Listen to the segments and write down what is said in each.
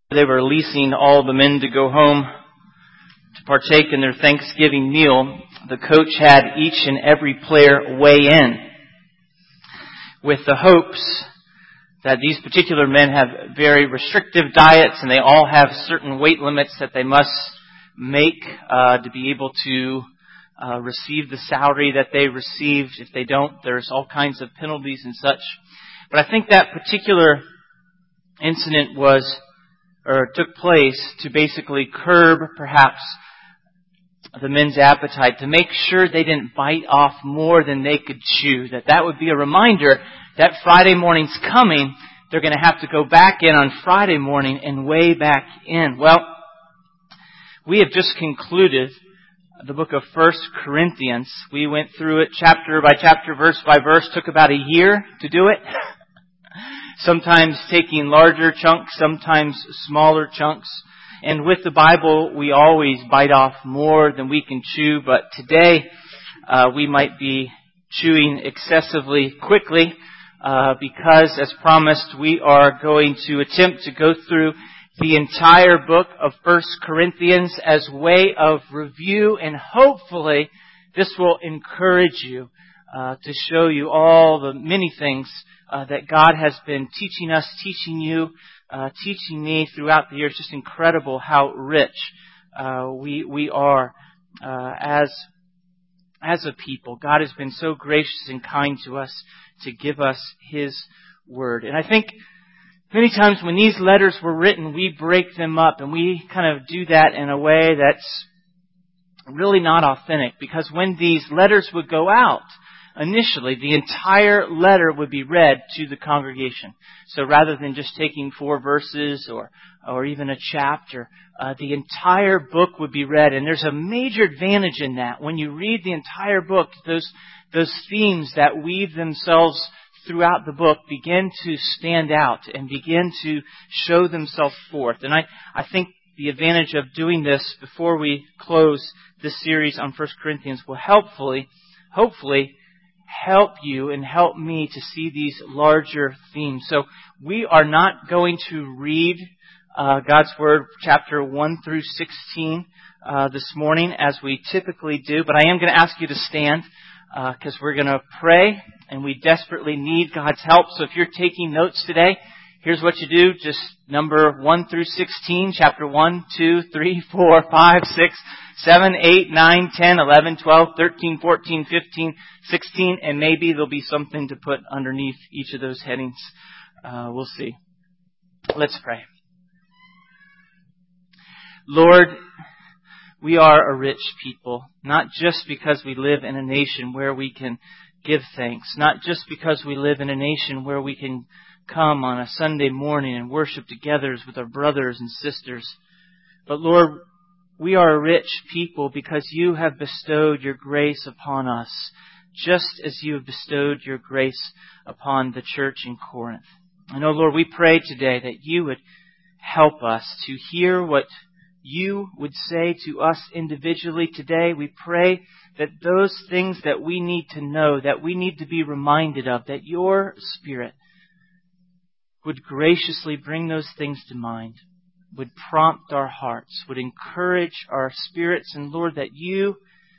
They were releasing all the men to go home to partake in their Thanksgiving meal. The coach had each and every player weigh in with the hopes that these particular men have very restrictive diets and they all have certain weight limits that they must make to be able to receive the salary that they received. If they don't, there's all kinds of penalties and such. But I think that particular incident took place to basically curb perhaps the men's appetite, to make sure they didn't bite off more than they could chew. That would be a reminder that Friday morning's coming. They're going to have to go back in on Friday morning and weigh back in. Well, we have just concluded the book of 1 Corinthians. We went through it chapter by chapter, verse by verse. Took about a year to do it. Sometimes taking larger chunks, sometimes smaller chunks. And with the Bible, we always bite off more than we can chew. But today, we might be chewing excessively quickly because, as promised, we are going to attempt to go through the entire book of 1 Corinthians as way of review. And hopefully, this will encourage you to show you all the many things that God has been teaching us, teaching you, teaching me throughout the years. Just incredible how rich we are as a people. God has been so gracious and kind to us to give us His Word. And I think many times when these letters were written, we break them up, and we kind of do that in a way that's really not authentic. Because when these letters would go out, initially, the entire letter would be read to the congregation. So rather than just taking 4 verses or even a chapter, the entire book would be read. And there's a major advantage in that. When you read the entire book, those themes that weave themselves throughout the book begin to stand out and begin to show themselves forth. And I think the advantage of doing this before we close this series on 1 Corinthians will hopefully help you and help me to see these larger themes. So we are not going to read God's Word, chapter 1 through 16 this morning as we typically do, but I am going to ask you to stand because we're going to pray and we desperately need God's help. So if you're taking notes today, here's what you do. Just number 1 through 16, chapter 1, 2, 3, 4, 5, 6, 7, 8, 9, 10, 11, 12, 13, 14, 15, 16, and maybe there'll be something to put underneath each of those headings. We'll see. Let's pray. Lord, we are a rich people, not just because we live in a nation where we can give thanks, not just because we live in a nation where we can come on a Sunday morning and worship together with our brothers and sisters. But Lord, we are a rich people because you have bestowed your grace upon us, just as you have bestowed your grace upon the church in Corinth. And oh Lord, we pray today that you would help us to hear what you would say to us individually today. We pray that those things that we need to know, that we need to be reminded of, that your Spirit would graciously bring those things to mind, would prompt our hearts, would encourage our spirits, and Lord, that you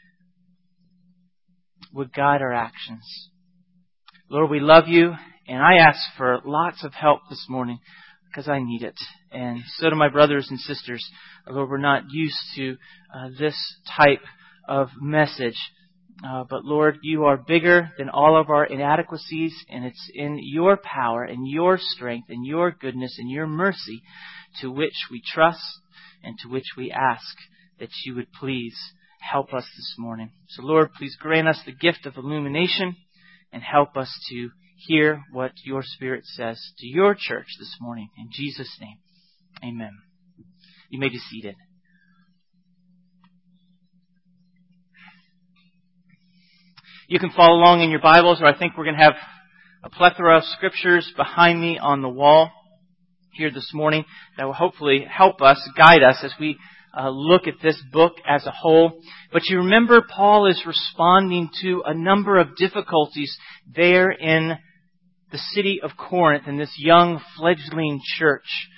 would guide our actions. Lord, we love you, and I ask for lots of help this morning because I need it. And so do my brothers and sisters. Lord, we're not used to this type of message. But Lord, you are bigger than all of our inadequacies, and it's in your power and your strength and your goodness and your mercy to which we trust and to which we ask that you would please help us this morning. So Lord, please grant us the gift of illumination and help us to hear what your Spirit says to your church this morning. In Jesus' name, amen. You may be seated. You can follow along in your Bibles, or I think we're going to have a plethora of scriptures behind me on the wall here this morning that will hopefully help us, guide us as we look at this book as a whole. But you remember Paul is responding to a number of difficulties there in the city of Corinth in this young fledgling church.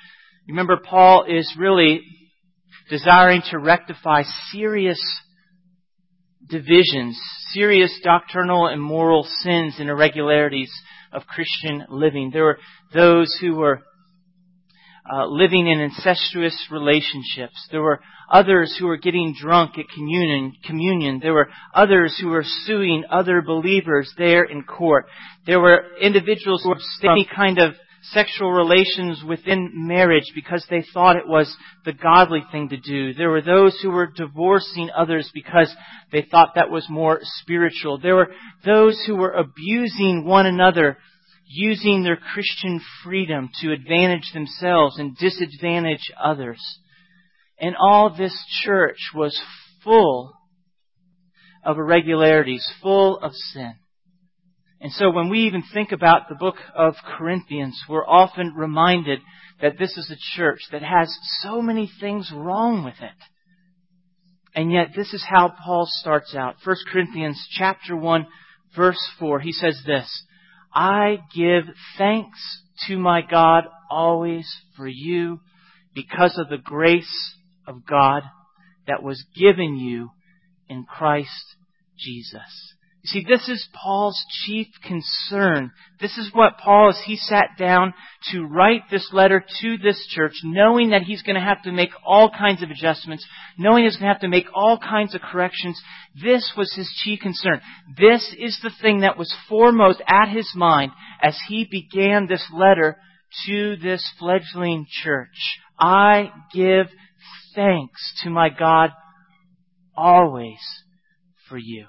Remember, Paul is really desiring to rectify serious divisions, serious doctrinal and moral sins and irregularities of Christian living. There were those who were living in incestuous relationships. There were others who were getting drunk at communion. There were others who were suing other believers there in court. There were individuals who were any kind of sexual relations within marriage because they thought it was the godly thing to do. There were those who were divorcing others because they thought that was more spiritual. There were those who were abusing one another, using their Christian freedom to advantage themselves and disadvantage others. And all this church was full of irregularities, full of sin. And so when we even think about the book of Corinthians, we're often reminded that this is a church that has so many things wrong with it. And yet this is how Paul starts out. 1 Corinthians chapter 1, verse 4, he says this, I give thanks to my God always for you because of the grace of God that was given you in Christ Jesus. You see, this is Paul's chief concern. This is what Paul, as he sat down to write this letter to this church, knowing that he's going to have to make all kinds of adjustments, knowing he's going to have to make all kinds of corrections. This was his chief concern. This is the thing that was foremost at his mind as he began this letter to this fledgling church. I give thanks to my God always for you.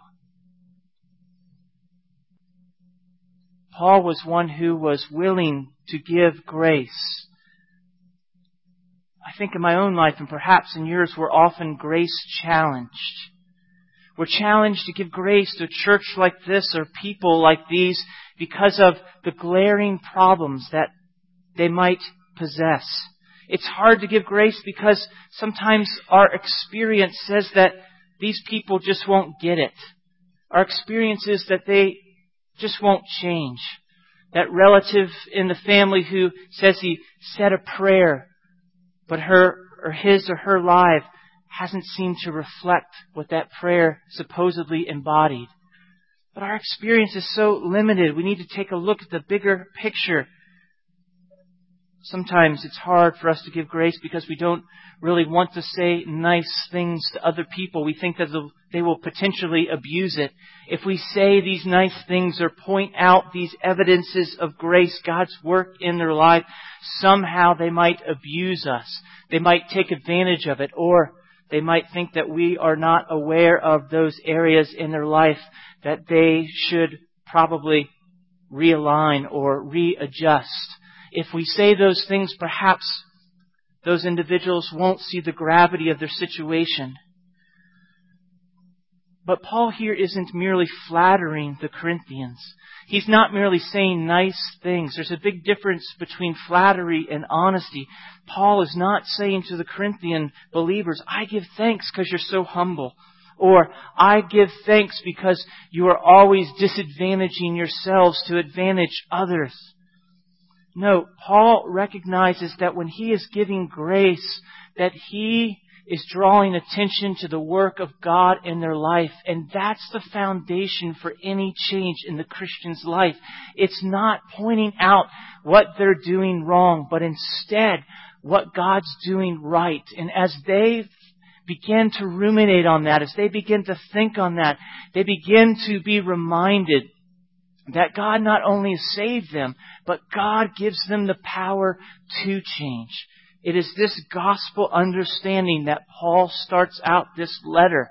Paul was one who was willing to give grace. I think in my own life and perhaps in yours, we're often grace challenged. We're challenged to give grace to a church like this or people like these because of the glaring problems that they might possess. It's hard to give grace because sometimes our experience says that these people just won't get it. Our experience is that they just won't change. That relative in the family who says he said a prayer, but his or her life hasn't seemed to reflect what that prayer supposedly embodied. But our experience is so limited. We need to take a look at the bigger picture. Sometimes it's hard for us to give grace because we don't really want to say nice things to other people. We think that they will potentially abuse it. If we say these nice things or point out these evidences of grace, God's work in their life, somehow they might abuse us. They might take advantage of it, or they might think that we are not aware of those areas in their life that they should probably realign or readjust. If we say those things, perhaps those individuals won't see the gravity of their situation. But Paul here isn't merely flattering the Corinthians. He's not merely saying nice things. There's a big difference between flattery and honesty. Paul is not saying to the Corinthian believers, I give thanks because you're so humble. Or, I give thanks because you are always disadvantaging yourselves to advantage others. No, Paul recognizes that when he is giving grace, that he is drawing attention to the work of God in their life. And that's the foundation for any change in the Christian's life. It's not pointing out what they're doing wrong, but instead what God's doing right. And as they begin to ruminate on that, as they begin to think on that, they begin to be reminded that God not only saved them, but God gives them the power to change. It is this gospel understanding that Paul starts out this letter.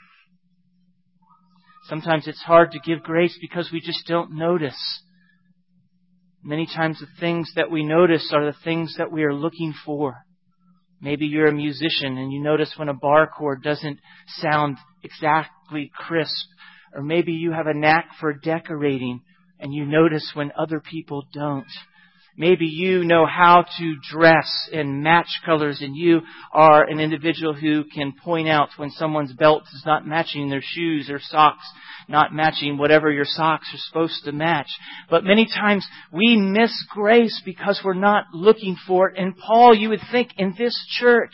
Sometimes it's hard to give grace because we just don't notice. Many times the things that we notice are the things that we are looking for. Maybe you're a musician and you notice when a bar chord doesn't sound exactly crisp. Or maybe you have a knack for decorating and you notice when other people don't. Maybe you know how to dress and match colors, and you are an individual who can point out when someone's belt is not matching their shoes or socks not matching whatever your socks are supposed to match. But many times we miss grace because we're not looking for it. And Paul, you would think in this church,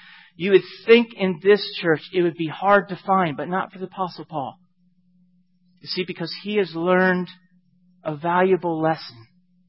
it would be hard to find, but not for the Apostle Paul. You see, because he has learned a valuable lesson.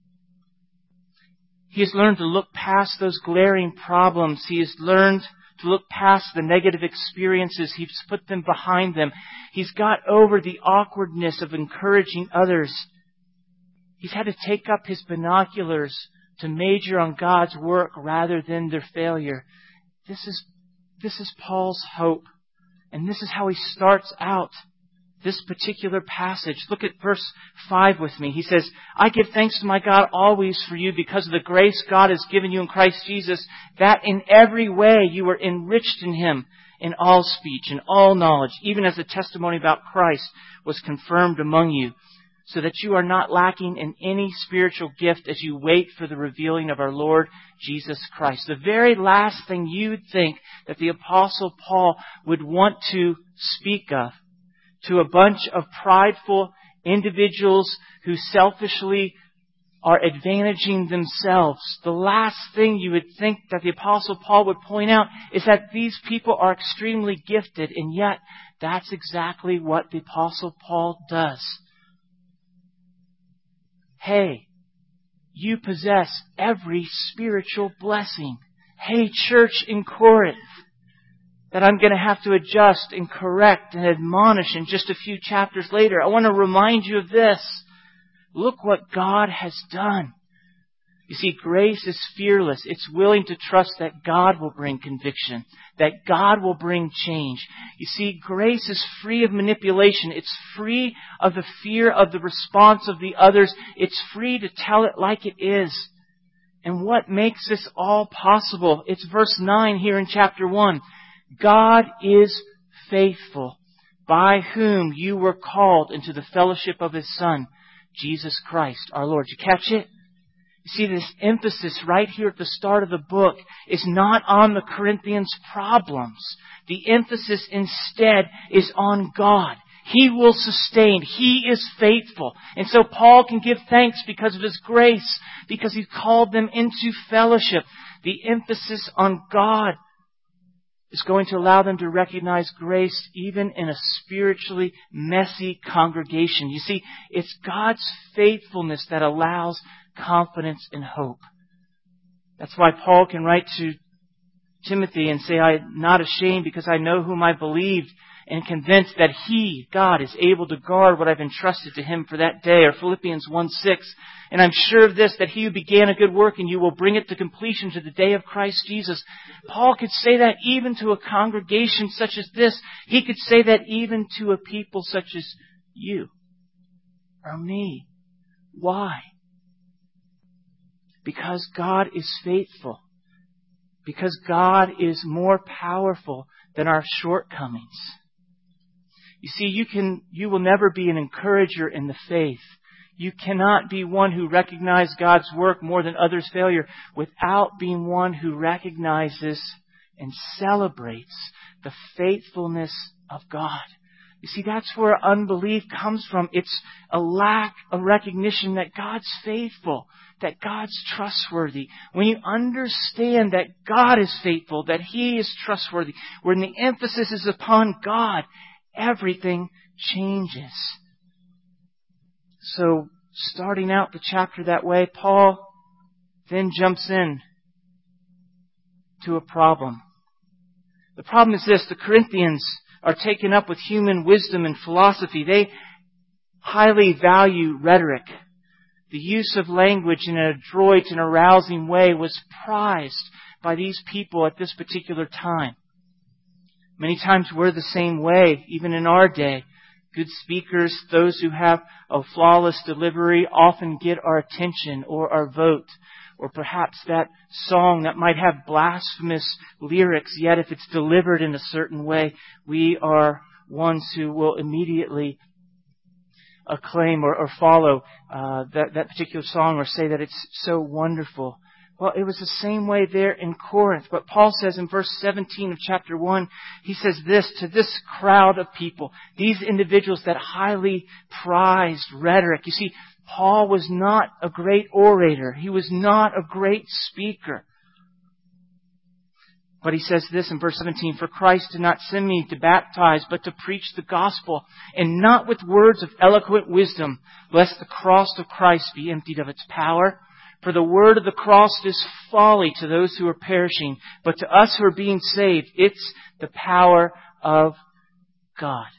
He has learned to look past those glaring problems. He has learned to look past the negative experiences. He's put them behind them. He's got over the awkwardness of encouraging others. He's had to take up his binoculars to major on God's work rather than their failure. This is Paul's hope. And this is how he starts out this particular passage. Look at verse 5 with me. He says, I give thanks to my God always for you because of the grace God has given you in Christ Jesus, that in every way you were enriched in Him in all speech and all knowledge, even as the testimony about Christ was confirmed among you, so that you are not lacking in any spiritual gift as you wait for the revealing of our Lord Jesus Christ. The very last thing you'd think that the Apostle Paul would want to speak of to a bunch of prideful individuals who selfishly are advantaging themselves. The last thing you would think that the Apostle Paul would point out is that these people are extremely gifted, and yet that's exactly what the Apostle Paul does. Hey, you possess every spiritual blessing. Hey, church in Corinth, that I'm going to have to adjust and correct and admonish in just a few chapters later. I want to remind you of this. Look what God has done. You see, grace is fearless. It's willing to trust that God will bring conviction, that God will bring change. You see, grace is free of manipulation. It's free of the fear of the response of the others. It's free to tell it like it is. And what makes this all possible? It's verse 9 here in chapter 1. God is faithful, by whom you were called into the fellowship of His Son, Jesus Christ, our Lord. Did you catch it? You see, this emphasis right here at the start of the book is not on the Corinthians' problems. The emphasis instead is on God. He will sustain. He is faithful. And so Paul can give thanks because of His grace, because He's called them into fellowship. The emphasis on God is going to allow them to recognize grace even in a spiritually messy congregation. You see, it's God's faithfulness that allows confidence and hope. That's why Paul can write to Timothy and say, I'm not ashamed because I know whom I believed and convinced that He, God, is able to guard what I've entrusted to Him for that day. Or Philippians 1:6. And I'm sure of this, that He who began a good work and you will bring it to completion to the day of Christ Jesus. Paul could say that even to a congregation such as this. He could say that even to a people such as you or me. Why? Because God is faithful. Because God is more powerful than our shortcomings. You see, you will never be an encourager in the faith. You cannot be one who recognizes God's work more than others' failure without being one who recognizes and celebrates the faithfulness of God. You see, that's where unbelief comes from. It's a lack of recognition that God's faithful, that God's trustworthy. When you understand that God is faithful, that He is trustworthy, when the emphasis is upon God, everything changes. So, starting out the chapter that way, Paul then jumps in to a problem. The problem is this: the Corinthians are taken up with human wisdom and philosophy. They highly value rhetoric. The use of language in an adroit and arousing way was prized by these people at this particular time. Many times we're the same way, even in our day. Good speakers, those who have a flawless delivery, often get our attention or our vote. Or perhaps that song that might have blasphemous lyrics, yet if it's delivered in a certain way, we are ones who will immediately acclaim or follow that particular song or say that it's so wonderful. Well, it was the same way there in Corinth. But Paul says in verse 17 of chapter 1, he says this to this crowd of people, these individuals that highly prized rhetoric. You see, Paul was not a great orator. He was not a great speaker. But he says this in verse 17, "For Christ did not send me to baptize, but to preach the gospel, and not with words of eloquent wisdom, lest the cross of Christ be emptied of its power. For the word of the cross is folly to those who are perishing, but to us who are being saved, it's the power of God."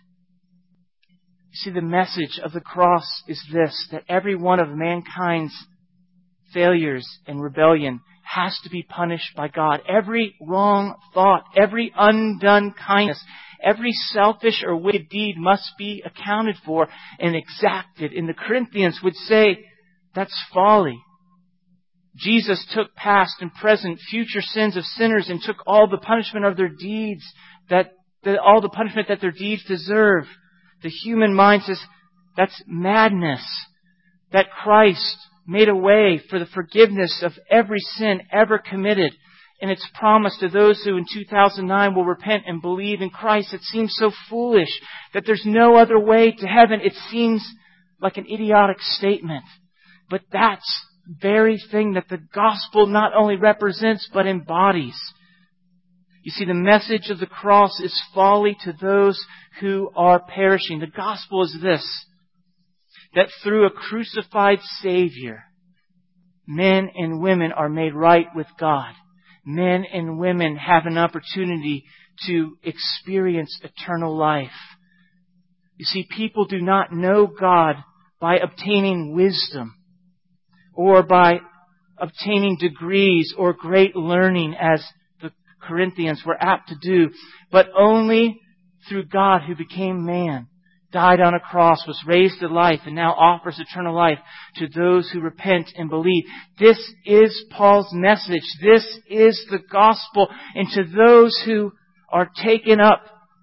You see, the message of the cross is this, that every one of mankind's failures and rebellion has to be punished by God. Every wrong thought, every undone kindness, every selfish or wicked deed must be accounted for and exacted. And the Corinthians would say, that's folly. Jesus took past and present, future sins of sinners and took all the punishment of their deeds, all the punishment that their deeds deserve. The human mind says that's madness. That Christ made a way for the forgiveness of every sin ever committed. And it's promised to those who in 2009 will repent and believe in Christ. It seems so foolish that there's no other way to heaven. It seems like an idiotic statement. But that's very thing that the gospel not only represents but embodies. You see, the message of the cross is folly to those who are perishing. The gospel is this, that through a crucified Savior, men and women are made right with God. Men and women have an opportunity to experience eternal life. You see, people do not know God by obtaining wisdom or by obtaining degrees or great learning as the Corinthians were apt to do, but only through God who became man, died on a cross, was raised to life, and now offers eternal life to those who repent and believe. This is Paul's message. This is the gospel. And to those who are taken up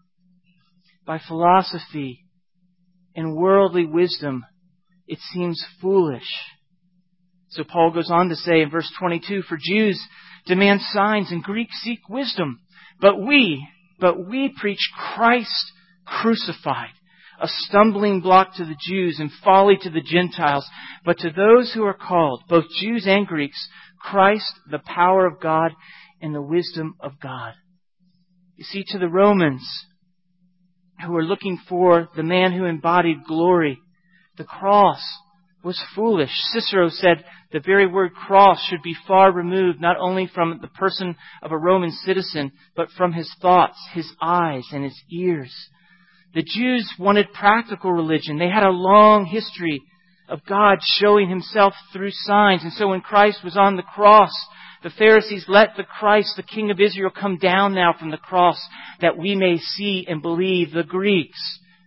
by philosophy and worldly wisdom, it seems foolish. So Paul goes on to say in verse 22, "For Jews demand signs and Greeks seek wisdom, but we preach Christ crucified, a stumbling block to the Jews and folly to the Gentiles. But to those who are called, both Jews and Greeks, Christ, the power of God and the wisdom of God." You see, to the Romans who were looking for the man who embodied glory, the cross was foolish. Cicero said the very word cross should be far removed, not only from the person of a Roman citizen, but from his thoughts, his eyes, and his ears. The Jews wanted practical religion. They had a long history of God showing Himself through signs. And so when Christ was on the cross, the Pharisees let the Christ, the King of Israel, come down now from the cross that we may see and believe. The Greeks,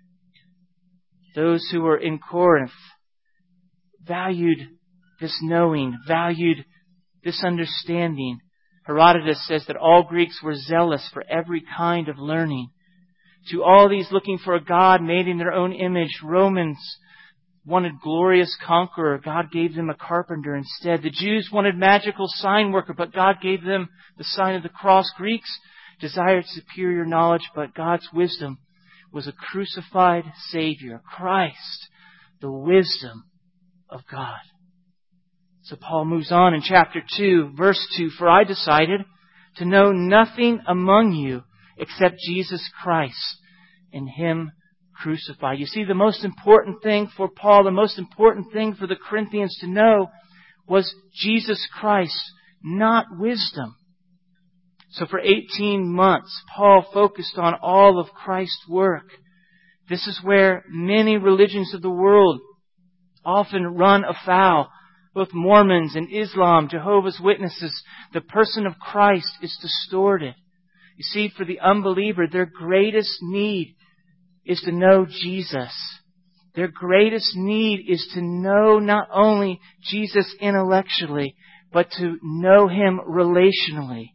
those who were in Corinth, valued this knowing, valued this understanding. Herodotus says that all Greeks were zealous for every kind of learning. To all these looking for a God made in their own image, Romans wanted glorious conqueror. God gave them a carpenter instead. The Jews wanted magical sign worker, but God gave them the sign of the cross. Greeks desired superior knowledge, but God's wisdom was a crucified Savior, Christ, the wisdom of God. So Paul moves on in chapter 2, verse 2, "For I decided to know nothing among you except Jesus Christ and Him crucified." You see, the most important thing for Paul, the most important thing for the Corinthians to know was Jesus Christ, not wisdom. So for 18 months, Paul focused on all of Christ's work. This is where many religions of the world often run afoul. Both Mormons and Islam, Jehovah's Witnesses, the person of Christ is distorted. You see, for the unbeliever, their greatest need is to know Jesus. Their greatest need is to know not only Jesus intellectually, but to know Him relationally.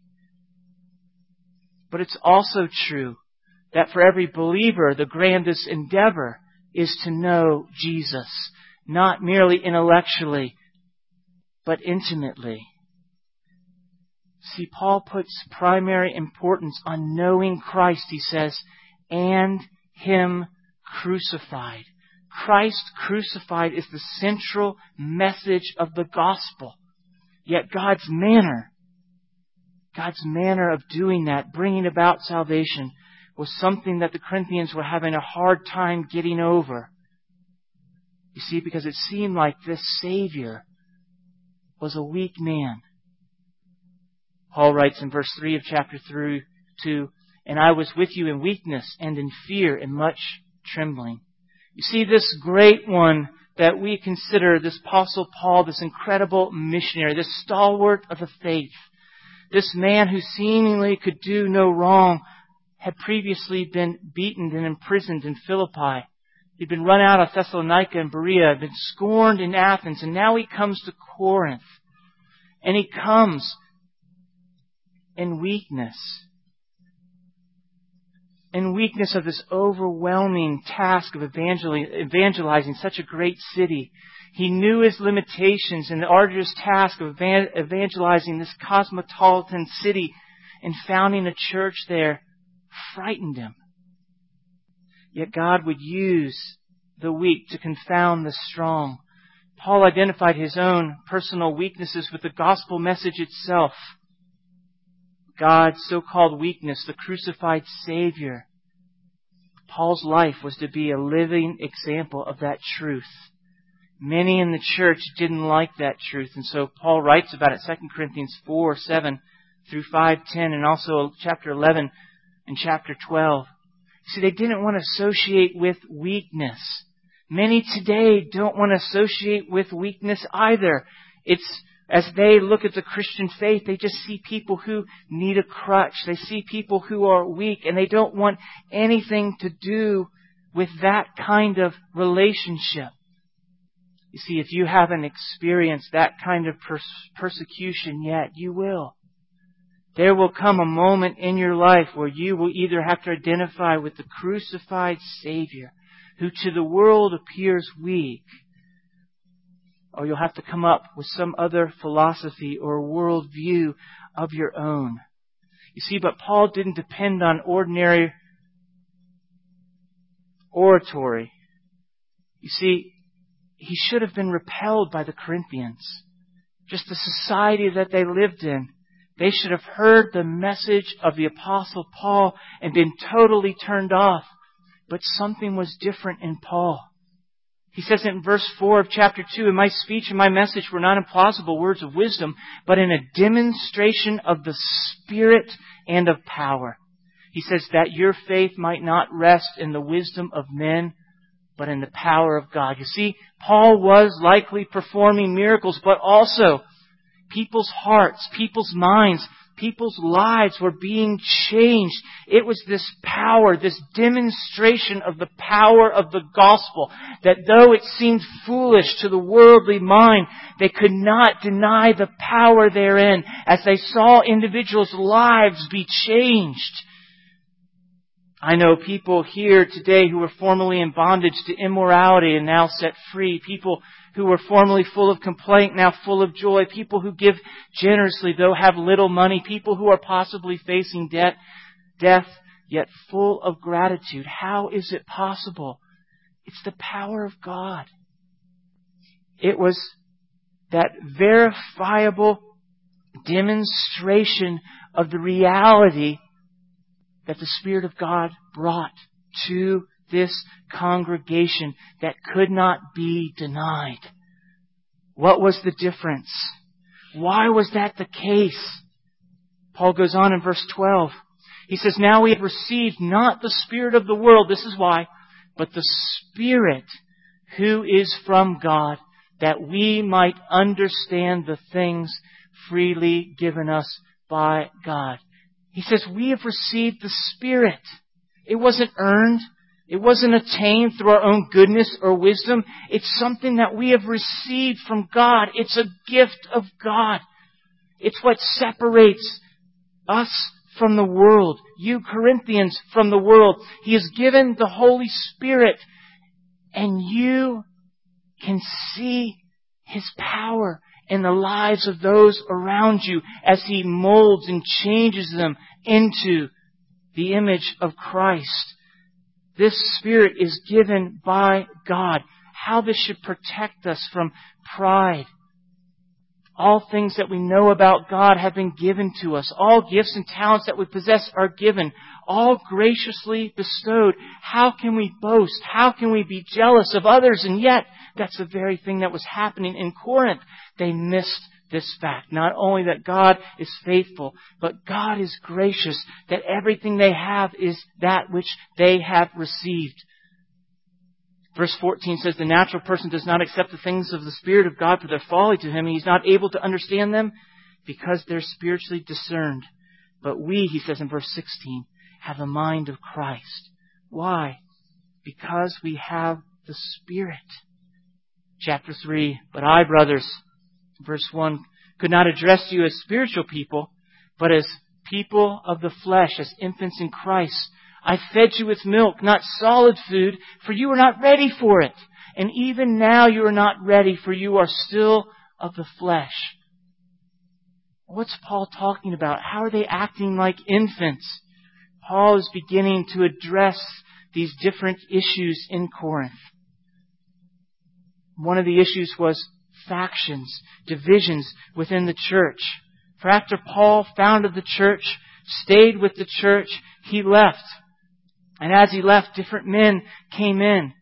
But it's also true that for every believer, the grandest endeavor is to know Jesus, not merely intellectually, but intimately. See, Paul puts primary importance on knowing Christ, he says, and Him crucified. Christ crucified is the central message of the gospel. Yet God's manner of doing that, bringing about salvation, was something that the Corinthians were having a hard time getting over. You see, because it seemed like this Savior was a weak man. Paul writes in verse 3 of chapter 2, "And I was with you in weakness and in fear and much trembling." You see, this great one that we consider, this Apostle Paul, this incredible missionary, this stalwart of the faith, this man who seemingly could do no wrong, had previously been beaten and imprisoned in Philippi. He'd been run out of Thessalonica and Berea, had been scorned in Athens, and now he comes to Corinth. And he comes in weakness. In weakness of this overwhelming task of evangelizing such a great city. He knew his limitations, and the arduous task of evangelizing this cosmopolitan city and founding a church there frightened him. Yet God would use the weak to confound the strong. Paul identified his own personal weaknesses with the gospel message itself. God's so-called weakness, the crucified Savior. Paul's life was to be a living example of that truth. Many in the church didn't like that truth, and so Paul writes about it, 2 Corinthians 4, 7 through 5, 10, and also chapter 11 and chapter 12. See, they didn't want to associate with weakness. Many today don't want to associate with weakness either. It's as they look at the Christian faith, they just see people who need a crutch. They see people who are weak, and they don't want anything to do with that kind of relationship. You see, if you haven't experienced that kind of persecution yet, you will. There will come a moment in your life where you will either have to identify with the crucified Savior, who to the world appears weak, or you'll have to come up with some other philosophy or worldview of your own. You see, but Paul didn't depend on ordinary oratory. You see, he should have been repelled by the Corinthians. Just the society that they lived in. They should have heard the message of the Apostle Paul and been totally turned off. But something was different in Paul. He says in verse 4 of chapter 2, "And my speech and my message were not in plausible words of wisdom, but in a demonstration of the Spirit and of power." He says that your faith might not rest in the wisdom of men, but in the power of God. You see, Paul was likely performing miracles, but also people's hearts, people's minds, people's lives were being changed. It was this power, this demonstration of the power of the gospel, that though it seemed foolish to the worldly mind, they could not deny the power therein as they saw individuals' lives be changed. I know people here today who were formerly in bondage to immorality and now set free. People who were formerly full of complaint, now full of joy. People who give generously, though have little money. People who are possibly facing death, yet full of gratitude. How is it possible? It's the power of God. It was that verifiable demonstration of the reality that the Spirit of God brought to this congregation that could not be denied. What was the difference? Why was that the case? Paul goes on in verse 12. He says, "Now we have received not the spirit of the world," this is why, "but the Spirit who is from God, that we might understand the things freely given us by God." He says, we have received the Spirit. It wasn't earned. It wasn't attained through our own goodness or wisdom. It's something that we have received from God. It's a gift of God. It's what separates us from the world. You Corinthians from the world. He has given the Holy Spirit. And you can see His power in the lives of those around you as He molds and changes them into the image of Christ. This Spirit is given by God. How this should protect us from pride. All things that we know about God have been given to us. All gifts and talents that we possess are given. All graciously bestowed. How can we boast? How can we be jealous of others? And yet, that's the very thing that was happening in Corinth. They missed this fact. Not only that God is faithful, but God is gracious. That everything they have is that which they have received. Verse 14 says, the natural person does not accept the things of the Spirit of God, for their folly to him, and he's not able to understand them because they're spiritually discerned. But we, he says in verse 16, have the mind of Christ. Why? Because we have the Spirit. Chapter 3, but I, brothers, verse 1, could not address you as spiritual people, but as people of the flesh, as infants in Christ. I fed you with milk, not solid food, for you were not ready for it. And even now you are not ready, for you are still of the flesh. What's Paul talking about? How are they acting like infants? Paul is beginning to address these different issues in Corinth. One of the issues was factions, divisions within the church. For after Paul founded the church, stayed with the church, he left. And as he left, different men came in.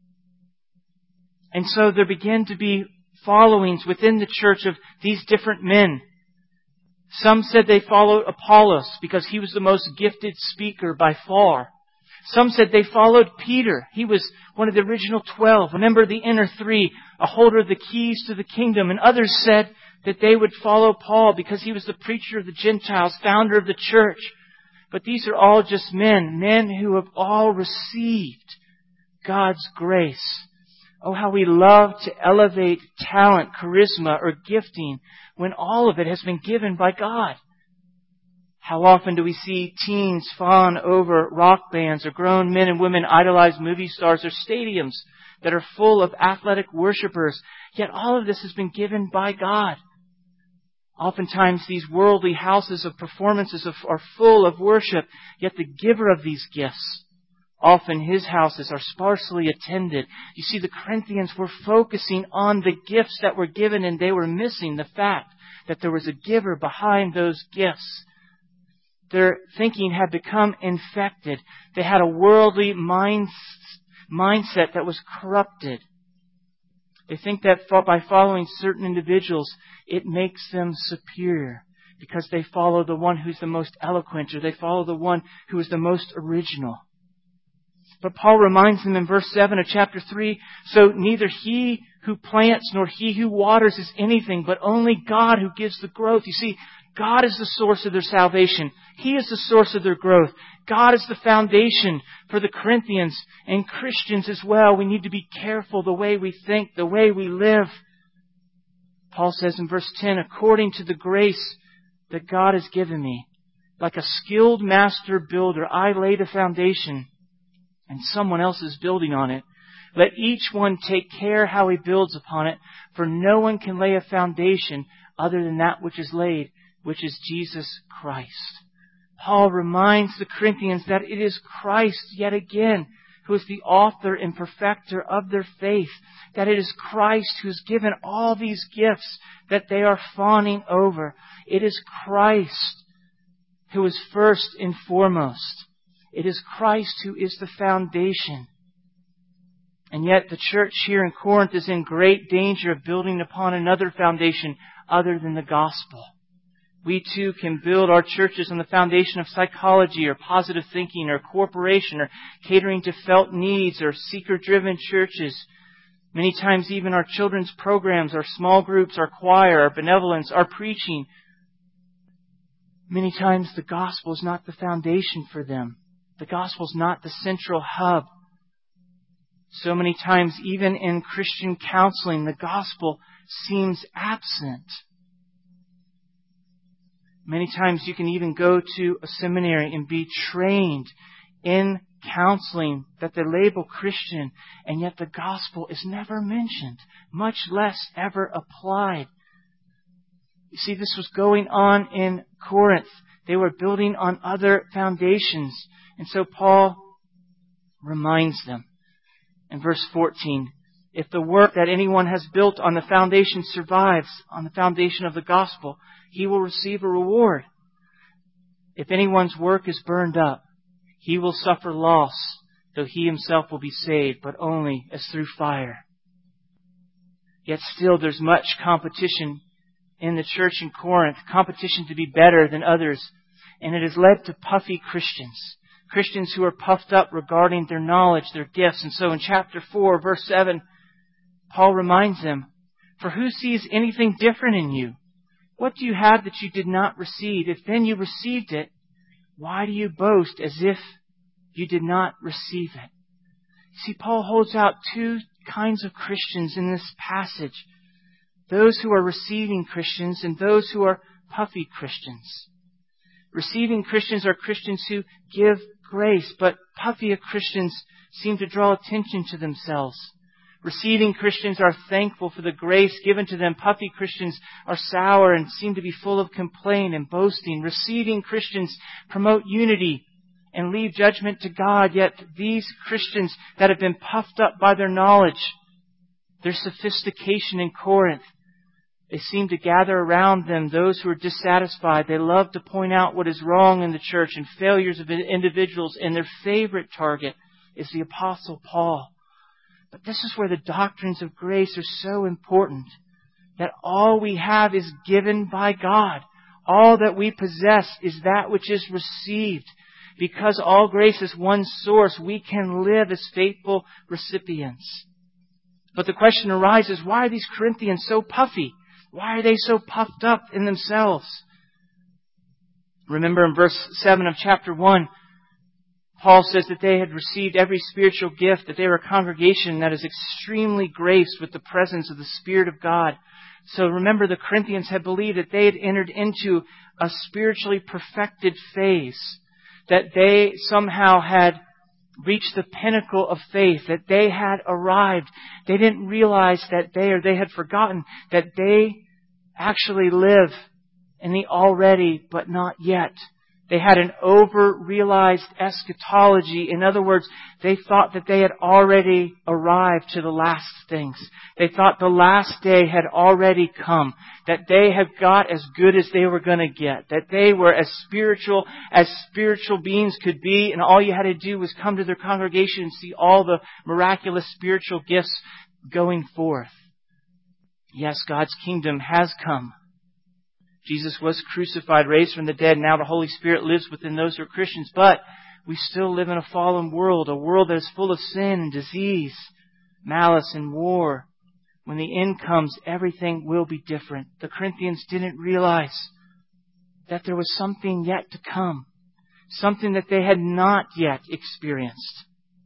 And so there began to be followings within the church of these different men. Some said they followed Apollos because he was the most gifted speaker by far. Some said they followed Peter. He was one of the original 12, a member of the inner three, a holder of the keys to the kingdom. And others said that they would follow Paul because he was the preacher of the Gentiles, founder of the church. But these are all just men who have all received God's grace. Oh, how we love to elevate talent, charisma, or gifting when all of it has been given by God. How often do we see teens fawn over rock bands, or grown men and women idolize movie stars or stadiums that are full of athletic worshipers? Yet all of this has been given by God. Oftentimes these worldly houses of performances are full of worship, yet the giver of these gifts, often his houses are sparsely attended. You see, the Corinthians were focusing on the gifts that were given, and they were missing the fact that there was a giver behind those gifts. Their thinking had become infected. They had a worldly mindset that was corrupted. They think that by following certain individuals, it makes them superior because they follow the one who's the most eloquent, or they follow the one who is the most original. But Paul reminds them in verse 7 of chapter 3, so neither he who plants nor he who waters is anything, but only God who gives the growth. You see, God is the source of their salvation. He is the source of their growth. God is the foundation for the Corinthians and Christians as well. We need to be careful the way we think, the way we live. Paul says in verse 10, according to the grace that God has given me, like a skilled master builder, I laid a foundation and someone else is building on it. Let each one take care how he builds upon it, for no one can lay a foundation other than that which is laid, which is Jesus Christ. Paul reminds the Corinthians that it is Christ, yet again, who is the author and perfecter of their faith. That it is Christ who has given all these gifts that they are fawning over. It is Christ who is first and foremost. It is Christ who is the foundation. And yet the church here in Corinth is in great danger of building upon another foundation other than the gospel. We too can build our churches on the foundation of psychology or positive thinking or cooperation or catering to felt needs or seeker-driven churches. Many times even our children's programs, our small groups, our choir, our benevolence, our preaching. Many times the gospel is not the foundation for them. The gospel is not the central hub. So many times even in Christian counseling, the gospel seems absent. Many times you can even go to a seminary and be trained in counseling that they label Christian, and yet the gospel is never mentioned, much less ever applied. You see, this was going on in Corinth. They were building on other foundations. And so Paul reminds them in verse 14, if the work that anyone has built on the foundation survives, on the foundation of the gospel, he will receive a reward. If anyone's work is burned up, he will suffer loss, though he himself will be saved, but only as through fire. Yet still there's much competition in the church in Corinth, competition to be better than others, and it has led to puffy Christians. Christians who are puffed up regarding their knowledge, their gifts. And so in chapter 4, verse 7, Paul reminds them, for who sees anything different in you? What do you have that you did not receive? If then you received it, why do you boast as if you did not receive it? See, Paul holds out two kinds of Christians in this passage. Those who are receiving Christians and those who are puffy Christians. Receiving Christians are Christians who give grace, but puffy Christians seem to draw attention to themselves. Receiving Christians are thankful for the grace given to them. Puffy Christians are sour and seem to be full of complaint and boasting. Receiving Christians promote unity and leave judgment to God. Yet these Christians that have been puffed up by their knowledge, their sophistication in Corinth, they seem to gather around them those who are dissatisfied. They love to point out what is wrong in the church and failures of individuals, and their favorite target is the Apostle Paul. But this is where the doctrines of grace are so important, that all we have is given by God. All that we possess is that which is received. Because all grace is one source, we can live as faithful recipients. But the question arises, why are these Corinthians so puffy? Why are they so puffed up in themselves? Remember in verse 7 of chapter 1, Paul says that they had received every spiritual gift, that they were a congregation that is extremely graced with the presence of the Spirit of God. So remember, the Corinthians had believed that they had entered into a spiritually perfected phase, that they somehow had reached the pinnacle of faith, that they had arrived. They didn't realize that they had forgotten that they actually live in the already but not yet. They had an over-realized eschatology. In other words, they thought that they had already arrived to the last things. They thought the last day had already come. That they had got as good as they were going to get. That they were as spiritual beings could be. And all you had to do was come to their congregation and see all the miraculous spiritual gifts going forth. Yes, God's kingdom has come. Jesus was crucified, raised from the dead. Now the Holy Spirit lives within those who are Christians. But we still live in a fallen world, a world that is full of sin and disease, malice and war. When the end comes, everything will be different. The Corinthians didn't realize that there was something yet to come, something that they had not yet experienced.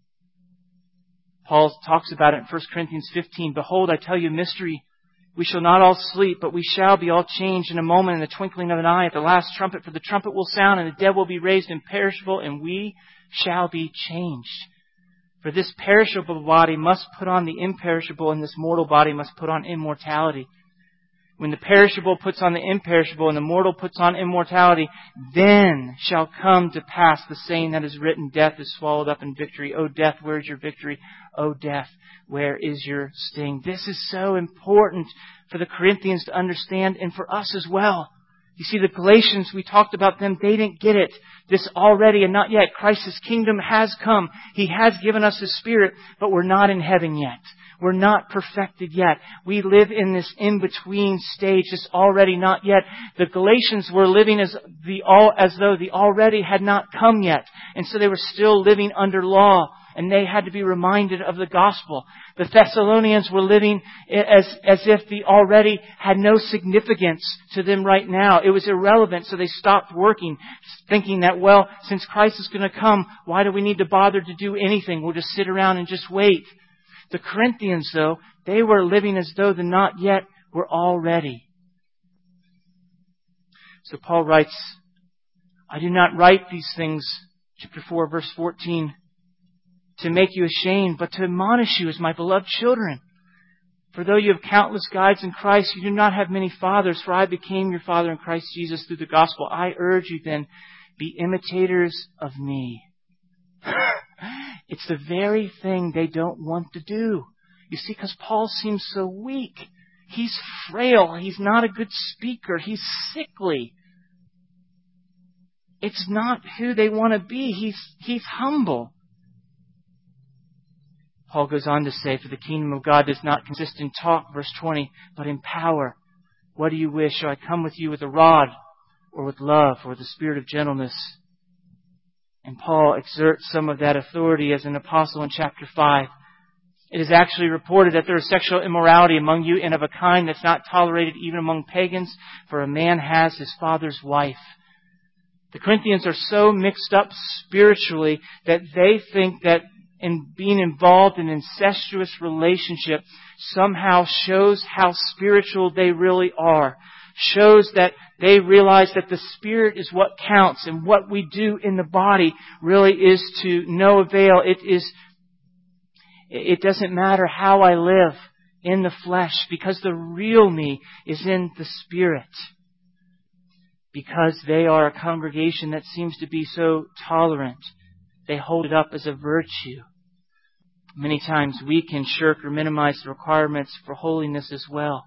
Paul talks about it in 1 Corinthians 15. Behold, I tell you a mystery. We shall not all sleep, but we shall be all changed in a moment, in the twinkling of an eye, at the last trumpet. For the trumpet will sound, and the dead will be raised imperishable, and we shall be changed. For this perishable body must put on the imperishable, and this mortal body must put on immortality. When the perishable puts on the imperishable, and the mortal puts on immortality, then shall come to pass the saying that is written, death is swallowed up in victory. O death, where is your victory? O death, where is your sting? This is so important for the Corinthians to understand, and for us as well. You see, the Galatians, we talked about them, they didn't get it. This already and not yet. Christ's kingdom has come. He has given us His Spirit, but we're not in heaven yet. We're not perfected yet. We live in this in-between stage, this already not yet. The Galatians were living as though the already had not come yet. And so they were still living under law. And they had to be reminded of the gospel. The Thessalonians were living as if the already had no significance to them right now. It was irrelevant, so they stopped working, thinking that, well, since Christ is going to come, why do we need to bother to do anything? We'll just sit around and just wait. The Corinthians, though, they were living as though the not yet were already. So Paul writes, I do not write these things, chapter 4, verse 14, to make you ashamed, but to admonish you as my beloved children. For though you have countless guides in Christ, you do not have many fathers, for I became your father in Christ Jesus through the gospel. I urge you then, be imitators of me. It's the very thing they don't want to do. You see, because Paul seems so weak. He's frail. He's not a good speaker. He's sickly. It's not who they want to be. He's humble. Paul goes on to say, for the kingdom of God does not consist in talk, verse 20, but in power. What do you wish? Shall I come with you with a rod, or with love, or with the spirit of gentleness? And Paul exerts some of that authority as an apostle in chapter 5. It is actually reported that there is sexual immorality among you, and of a kind that's not tolerated even among pagans, for a man has his father's wife. The Corinthians are so mixed up spiritually that they think that in being involved in incestuous relationship somehow shows how spiritual they really are. Shows that they realize that the Spirit is what counts, and what we do in the body really is to no avail. It doesn't matter how I live in the flesh, because the real me is in the Spirit. Because they are a congregation that seems to be so tolerant, they hold it up as a virtue. Many times we can shirk or minimize the requirements for holiness as well.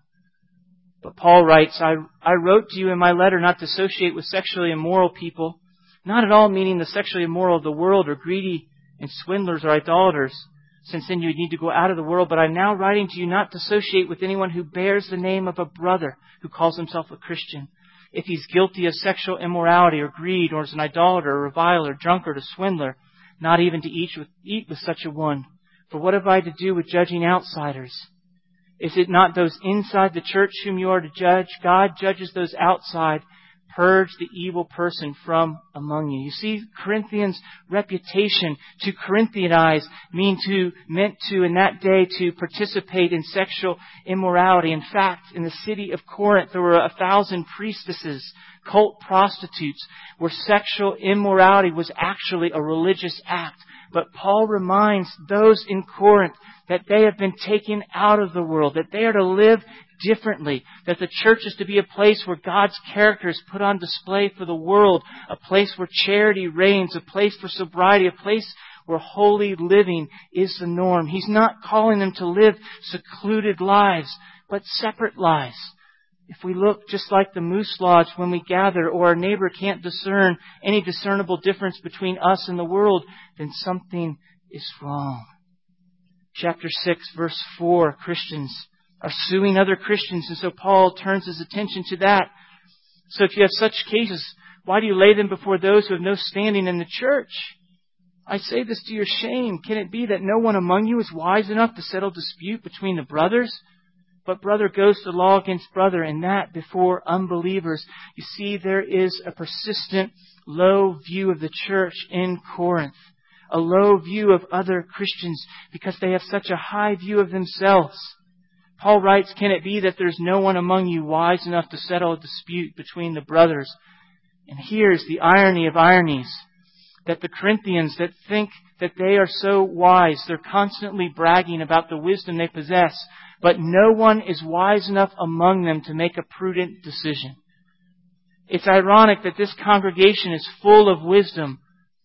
But Paul writes, I wrote to you in my letter not to associate with sexually immoral people, not at all meaning the sexually immoral of the world, or greedy and swindlers or idolaters, since then you need to go out of the world. But I'm now writing to you not to associate with anyone who bears the name of a brother who calls himself a Christian. If he's guilty of sexual immorality or greed, or is an idolater, a reviler, drunkard, a swindler, not even to eat with such a one. For what have I to do with judging outsiders? Is it not those inside the church whom you are to judge? God judges those outside. Purge the evil person from among you. You see, Corinthians' reputation, to Corinthianize, meant to, in that day, to participate in sexual immorality. In fact, in the city of Corinth, there were 1,000 priestesses, cult prostitutes, where sexual immorality was actually a religious act. But Paul reminds those in Corinth that they have been taken out of the world, that they are to live differently, that the church is to be a place where God's character is put on display for the world, a place where charity reigns, a place for sobriety, a place where holy living is the norm. He's not calling them to live secluded lives, but separate lives. If we look just like the Moose Lodge when we gather, or our neighbor can't discern any discernible difference between us and the world, then something is wrong. Chapter 6, verse 4, Christians are suing other Christians, and so Paul turns his attention to that. So if you have such cases, why do you lay them before those who have no standing in the church? I say this to your shame. Can it be that no one among you is wise enough to settle dispute between the brothers? But brother goes to law against brother, and that before unbelievers. You see, there is a persistent low view of the church in Corinth. A low view of other Christians because they have such a high view of themselves. Paul writes, can it be that there's no one among you wise enough to settle a dispute between the brothers? And here's the irony of ironies. That the Corinthians that think that they are so wise, they're constantly bragging about the wisdom they possess. But no one is wise enough among them to make a prudent decision. It's ironic that this congregation is full of wisdom,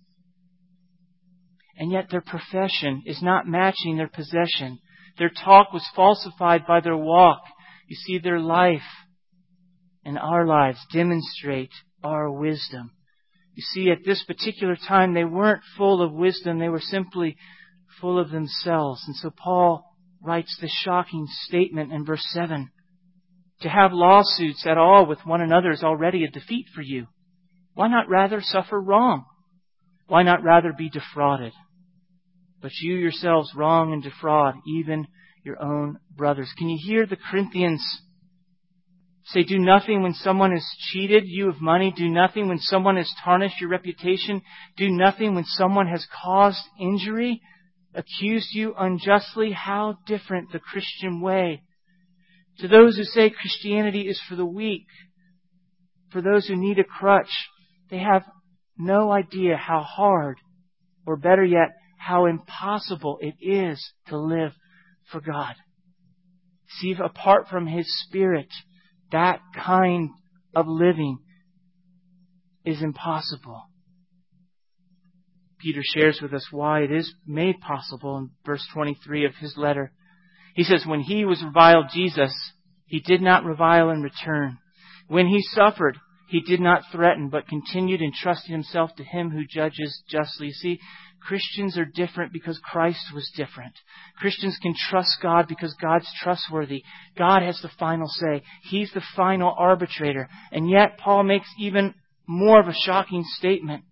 and yet their profession is not matching their possession. Their talk was falsified by their walk. You see, their life and our lives demonstrate our wisdom. You see, at this particular time, they weren't full of wisdom. They were simply full of themselves. And so Paul writes this shocking statement in verse 7. To have lawsuits at all with one another is already a defeat for you. Why not rather suffer wrong? Why not rather be defrauded? But you yourselves wrong and defraud even your own brothers. Can you hear the Corinthians say, do nothing when someone has cheated you of money. Do nothing when someone has tarnished your reputation. Do nothing when someone has caused injury, accused you unjustly. How different the Christian way. To those who say Christianity is for the weak, for those who need a crutch, they have no idea how hard, or better yet, how impossible it is to live for God. See, apart from His Spirit, that kind of living is impossible. Peter shares with us why it is made possible in verse 23 of his letter. He says, when He was reviled, Jesus, He did not revile in return. When He suffered, He did not threaten, but continued entrusting Himself to Him who judges justly. See, Christians are different because Christ was different. Christians can trust God because God's trustworthy. God has the final say. He's the final arbitrator. And yet, Paul makes even more of a shocking statement,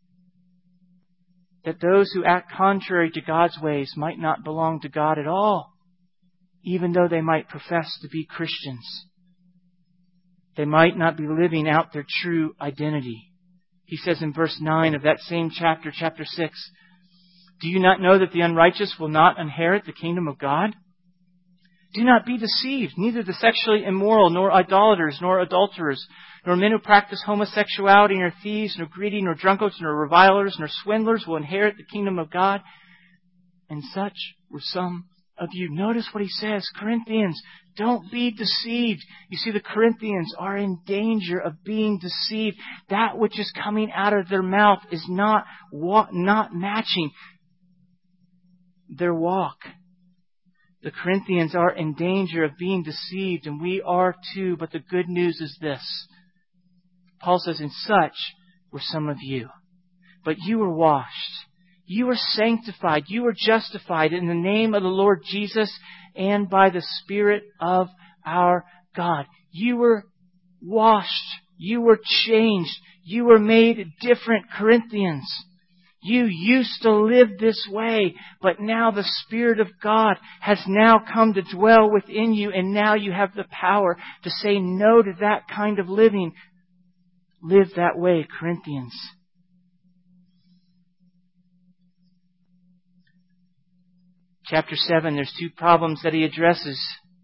that those who act contrary to God's ways might not belong to God at all, even though they might profess to be Christians. They might not be living out their true identity. He says in verse 9 of that same chapter, chapter 6, do you not know that the unrighteous will not inherit the kingdom of God? Do not be deceived. Neither the sexually immoral, nor idolaters, nor adulterers, nor men who practice homosexuality, nor thieves, nor greedy, nor drunkards, nor revilers, nor swindlers will inherit the kingdom of God. And such were some of you. Notice what he says. Corinthians, don't be deceived. You see, the Corinthians are in danger of being deceived. That which is coming out of their mouth is not matching their walk. The Corinthians are in danger of being deceived, and we are too. But the good news is this. Paul says, and such were some of you. But you were washed. You were sanctified. You were justified in the name of the Lord Jesus and by the Spirit of our God. You were washed. You were changed. You were made different, Corinthians. You used to live this way, but now the Spirit of God has now come to dwell within you, and now you have the power to say no to that kind of living. Live that way, Corinthians. Chapter 7, there's two problems that he addresses.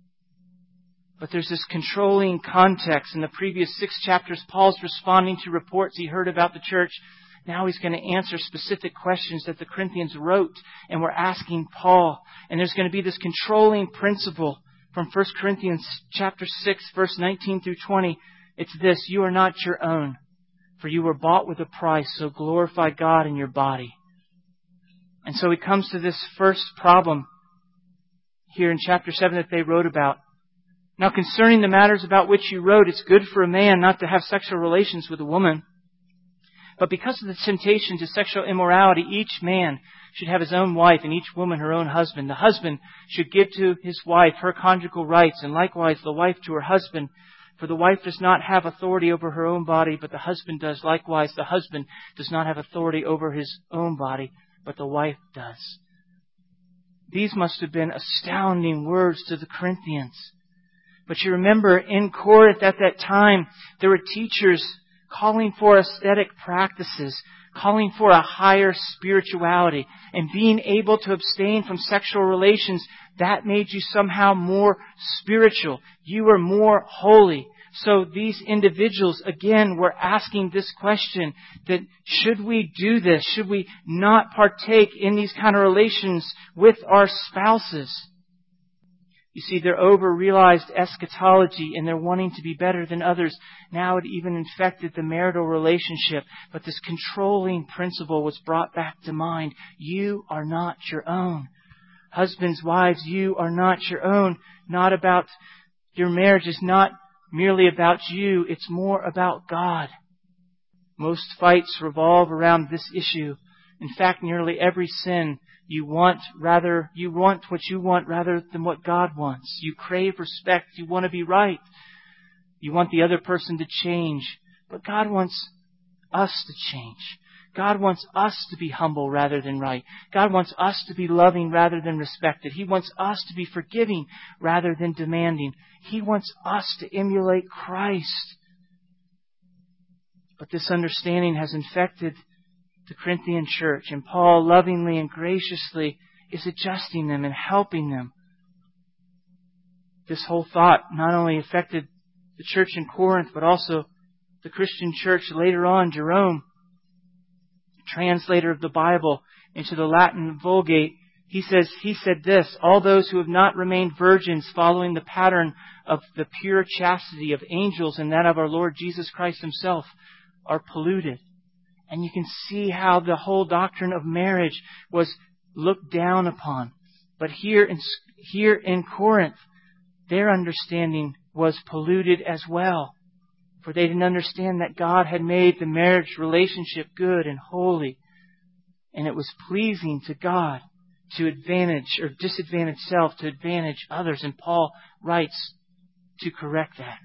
But there's this controlling context. In the previous 6 chapters, Paul's responding to reports he heard about the church. Now he's going to answer specific questions that the Corinthians wrote and were asking Paul. And there's going to be this controlling principle from 1 Corinthians chapter 6, verse 19 through 20. It's this: you are not your own, for you were bought with a price, so glorify God in your body. And so he comes to this first problem here in chapter 7 that they wrote about. Now concerning the matters about which you wrote, it's good for a man not to have sexual relations with a woman. But because of the temptation to sexual immorality, each man should have his own wife and each woman her own husband. The husband should give to his wife her conjugal rights, and likewise the wife to her husband. For the wife does not have authority over her own body, but the husband does. Likewise, the husband does not have authority over his own body, but the wife does. These must have been astounding words to the Corinthians. But you remember, in Corinth at that time, there were teachers calling for aesthetic practices, calling for a higher spirituality, and being able to abstain from sexual relations, that made you somehow more spiritual. You were more holy. So these individuals, again, were asking this question, that should we do this? Should we not partake in these kind of relations with our spouses? You see, their over-realized eschatology and their wanting to be better than others, now it even infected the marital relationship. But this controlling principle was brought back to mind. You are not your own. Husbands, wives, you are not your own. Not about your marriage is not merely about you. It's more about God. Most fights revolve around this issue. In fact, nearly every sin you want what you want rather than what God wants. You crave respect. You want to be right. You want the other person to change. But God wants us to change. God wants us to be humble rather than right. God wants us to be loving rather than respected. He wants us to be forgiving rather than demanding. He wants us to emulate Christ. But this understanding has infected the Corinthian church, and Paul lovingly and graciously is adjusting them and helping them. This whole thought not only affected the church in Corinth, but also the Christian church later on. Jerome translator of the Bible into the Latin Vulgate, he said this: all those who have not remained virgins following the pattern of the pure chastity of angels and that of our Lord Jesus Christ Himself are polluted. And you can see how the whole doctrine of marriage was looked down upon. But here in Corinth, their understanding was polluted as well. For they didn't understand that God had made the marriage relationship good and holy. And it was pleasing to God to advantage or disadvantage self, to advantage others. And Paul writes to correct that.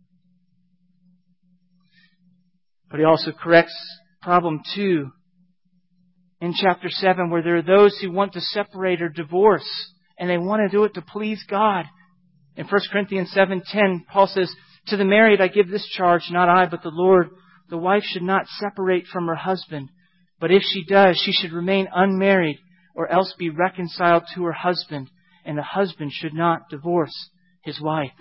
But he also corrects problem 2 in chapter 7, where there are those who want to separate or divorce, and they want to do it to please God. In 1 Corinthians 7:10, Paul says, to the married I give this charge, not I, but the Lord. The wife should not separate from her husband, but if she does, she should remain unmarried, or else be reconciled to her husband, and the husband should not divorce his wife.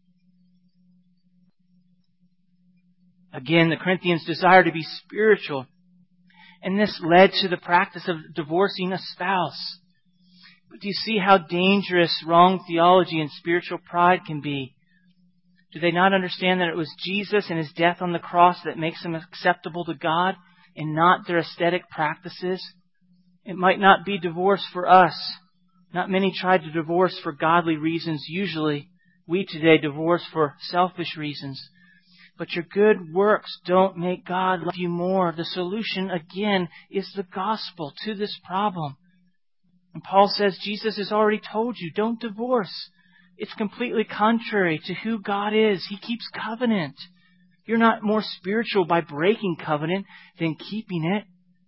Again, the Corinthians desire to be spiritual, and this led to the practice of divorcing a spouse. But do you see how dangerous wrong theology and spiritual pride can be? Do they not understand that it was Jesus and His death on the cross that makes them acceptable to God and not their aesthetic practices? It might not be divorce for us. Not many try to divorce for godly reasons. Usually, we today divorce for selfish reasons. But your good works don't make God love you more. The solution, again, is the gospel to this problem. And Paul says Jesus has already told you, don't divorce. It's completely contrary to who God is. He keeps covenant. You're not more spiritual by breaking covenant than keeping it.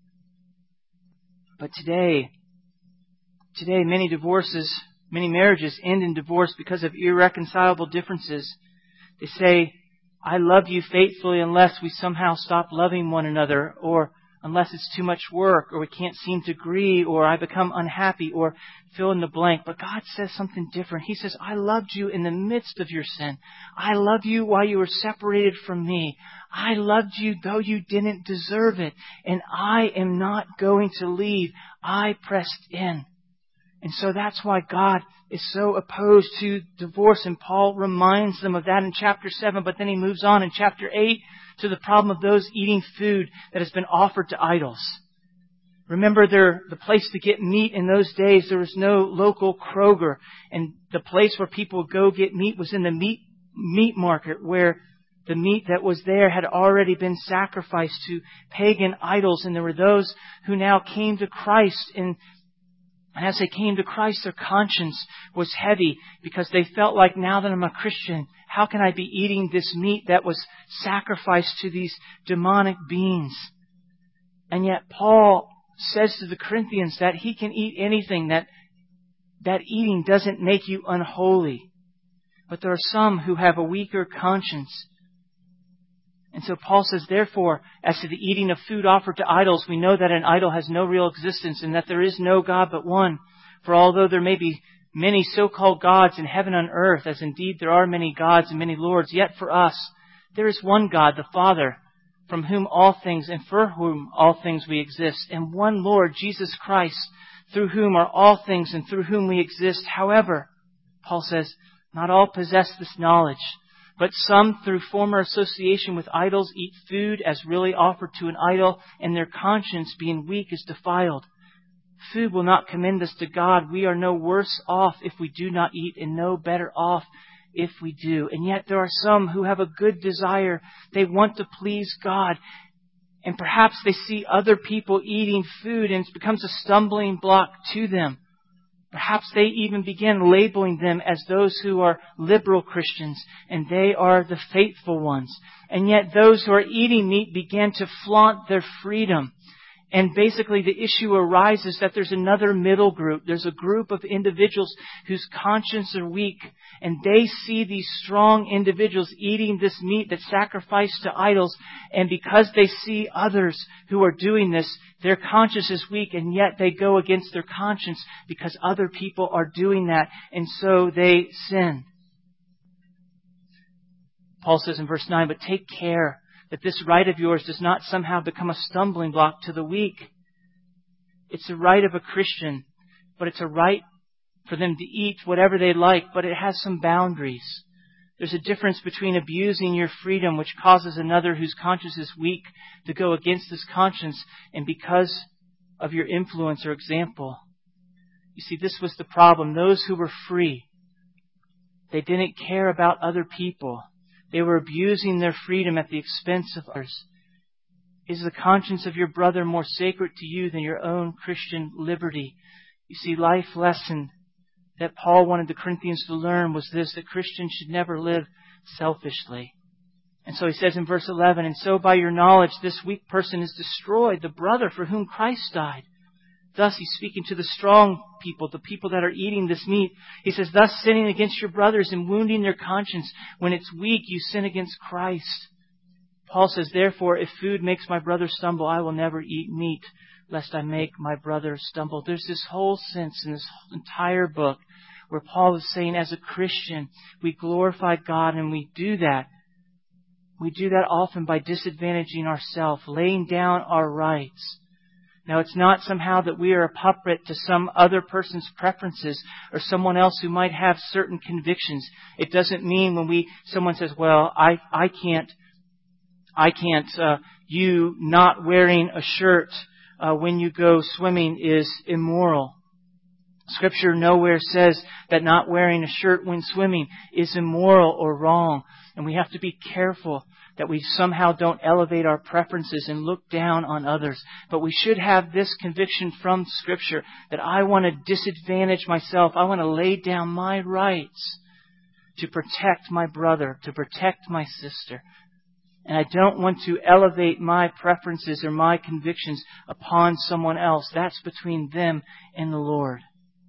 But today many marriages end in divorce because of irreconcilable differences. They say, I love you faithfully unless we somehow stop loving one another, or unless it's too much work, or we can't seem to agree, or I become unhappy, or fill in the blank. But God says something different. He says, I loved you in the midst of your sin. I loved you while you were separated from me. I loved you though you didn't deserve it. And I am not going to leave. I pressed in. And so that's why God is so opposed to divorce. And Paul reminds them of that in chapter 7. But then he moves on in chapter 8 to the problem of those eating food that has been offered to idols. Remember, the place to get meat in those days, there was no local Kroger. And the place where people would go get meat was in the meat market, where the meat that was there had already been sacrificed to pagan idols. And there were those who now came to Christ, and as they came to Christ, their conscience was heavy because they felt like, now that I'm a Christian, how can I be eating this meat that was sacrificed to these demonic beings? And yet Paul says to the Corinthians that he can eat anything, that eating doesn't make you unholy. But there are some who have a weaker conscience. And so Paul says, therefore, as to the eating of food offered to idols, we know that an idol has no real existence and that there is no God but one. For although there may be many so-called gods in heaven and earth, as indeed there are many gods and many lords, yet for us there is one God, the Father, from whom all things and for whom all things we exist, and one Lord, Jesus Christ, through whom are all things and through whom we exist. However, Paul says, not all possess this knowledge. But some, through former association with idols, eat food as really offered to an idol, and their conscience, being weak, is defiled. Food will not commend us to God. We are no worse off if we do not eat, and no better off if we do. And yet there are some who have a good desire. They want to please God. And perhaps they see other people eating food, and it becomes a stumbling block to them. Perhaps they even begin labeling them as those who are liberal Christians, and they are the faithful ones. And yet those who are eating meat begin to flaunt their freedom. And basically the issue arises that there's another middle group. There's a group of individuals whose conscience are weak, and they see these strong individuals eating this meat that's sacrificed to idols, and because they see others who are doing this, their conscience is weak, and yet they go against their conscience because other people are doing that, and so they sin. Paul says in verse 9, but take care that this right of yours does not somehow become a stumbling block to the weak. It's a right of a Christian, but it's a right for them to eat whatever they like, but it has some boundaries. There's a difference between abusing your freedom, which causes another whose conscience is weak to go against his conscience, and because of your influence or example. You see, this was the problem. Those who were free, they didn't care about other people. They were abusing their freedom at the expense of others. Is the conscience of your brother more sacred to you than your own Christian liberty? You see, life lesson that Paul wanted the Corinthians to learn was this, that Christians should never live selfishly. And so he says in verse 11, and so by your knowledge this weak person is destroyed, the brother for whom Christ died. Thus he's speaking to the strong people, the people that are eating this meat. He says, thus sinning against your brothers and wounding their conscience. When it's weak, you sin against Christ. Paul says, therefore, if food makes my brother stumble, I will never eat meat, lest I make my brother stumble. There's this whole sense in this entire book where Paul is saying, as a Christian, we glorify God, and we do that. We do that often by disadvantaging ourselves, laying down our rights. Now, it's not somehow that we are a puppet to some other person's preferences or someone else who might have certain convictions. It doesn't mean when someone says, well, I can't, you not wearing a shirt when you go swimming is immoral. Scripture nowhere says that not wearing a shirt when swimming is immoral or wrong. And we have to be careful that we somehow don't elevate our preferences and look down on others. But we should have this conviction from Scripture that I want to disadvantage myself. I want to lay down my rights to protect my brother, to protect my sister. And I don't want to elevate my preferences or my convictions upon someone else. That's between them and the Lord.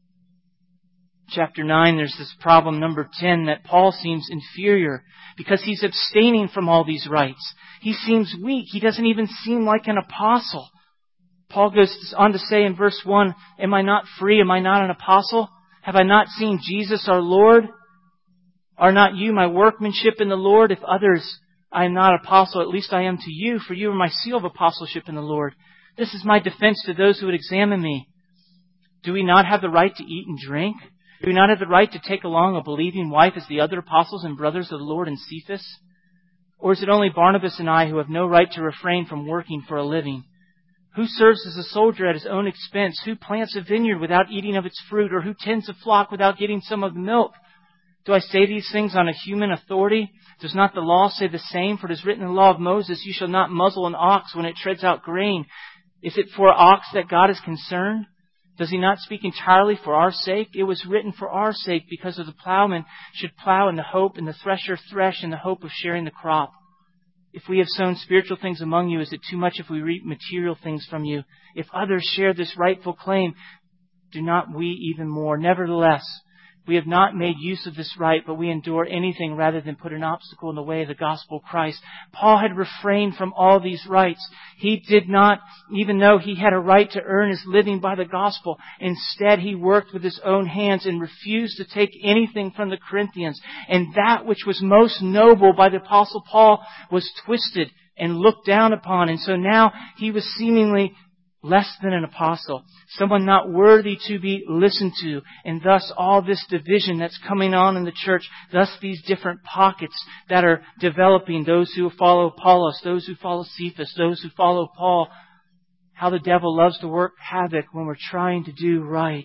Chapter 9, there's this problem, number 10, that Paul seems inferior because he's abstaining from all these rights. He seems weak. He doesn't even seem like an apostle. Paul goes on to say in verse 1, am I not free? Am I not an apostle? Have I not seen Jesus our Lord? Are not you my workmanship in the Lord? If others I am not apostle, at least I am to you, for you are my seal of apostleship in the Lord. This is my defense to those who would examine me. Do we not have the right to eat and drink? Do we not have the right to take along a believing wife as the other apostles and brothers of the Lord and Cephas? Or is it only Barnabas and I who have no right to refrain from working for a living? Who serves as a soldier at his own expense? Who plants a vineyard without eating of its fruit? Or who tends a flock without getting some of the milk? Do I say these things on a human authority? Does not the law say the same? For it is written in the law of Moses, you shall not muzzle an ox when it treads out grain. Is it for ox that God is concerned? Does he not speak entirely for our sake? It was written for our sake, because of the plowman should plow in the hope, and the thresher thresh in the hope of sharing the crop. If we have sown spiritual things among you, is it too much if we reap material things from you? If others share this rightful claim, do not we even more? Nevertheless, we have not made use of this right, but we endure anything rather than put an obstacle in the way of the gospel of Christ. Paul had refrained from all these rights. He did not, even though he had a right to earn his living by the gospel, instead he worked with his own hands and refused to take anything from the Corinthians. And that which was most noble by the Apostle Paul was twisted and looked down upon. And so now he was seemingly less than an apostle, someone not worthy to be listened to, and thus all this division that's coming on in the church, thus these different pockets that are developing, those who follow Apollos, those who follow Cephas, those who follow Paul, how the devil loves to work havoc when we're trying to do right.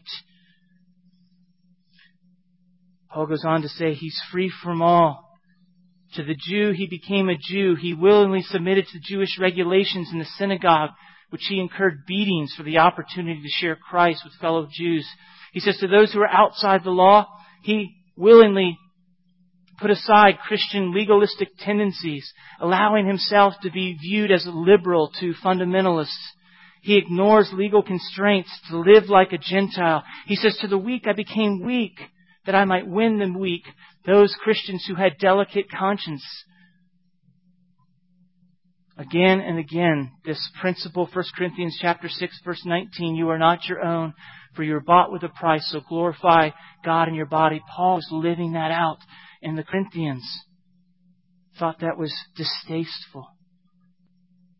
Paul goes on to say he's free from all. To the Jew, he became a Jew. He willingly submitted to Jewish regulations in the synagogue, which he incurred beatings for the opportunity to share Christ with fellow Jews. He says to those who are outside the law, he willingly put aside Christian legalistic tendencies, allowing himself to be viewed as liberal to fundamentalists. He ignores legal constraints to live like a Gentile. He says, to the weak I became weak, that I might win the weak, those Christians who had delicate conscience. Again and again, this principle, 1 Corinthians chapter 6, verse 19, you are not your own, for you are bought with a price, so glorify God in your body. Paul was living that out, and the Corinthians thought that was distasteful.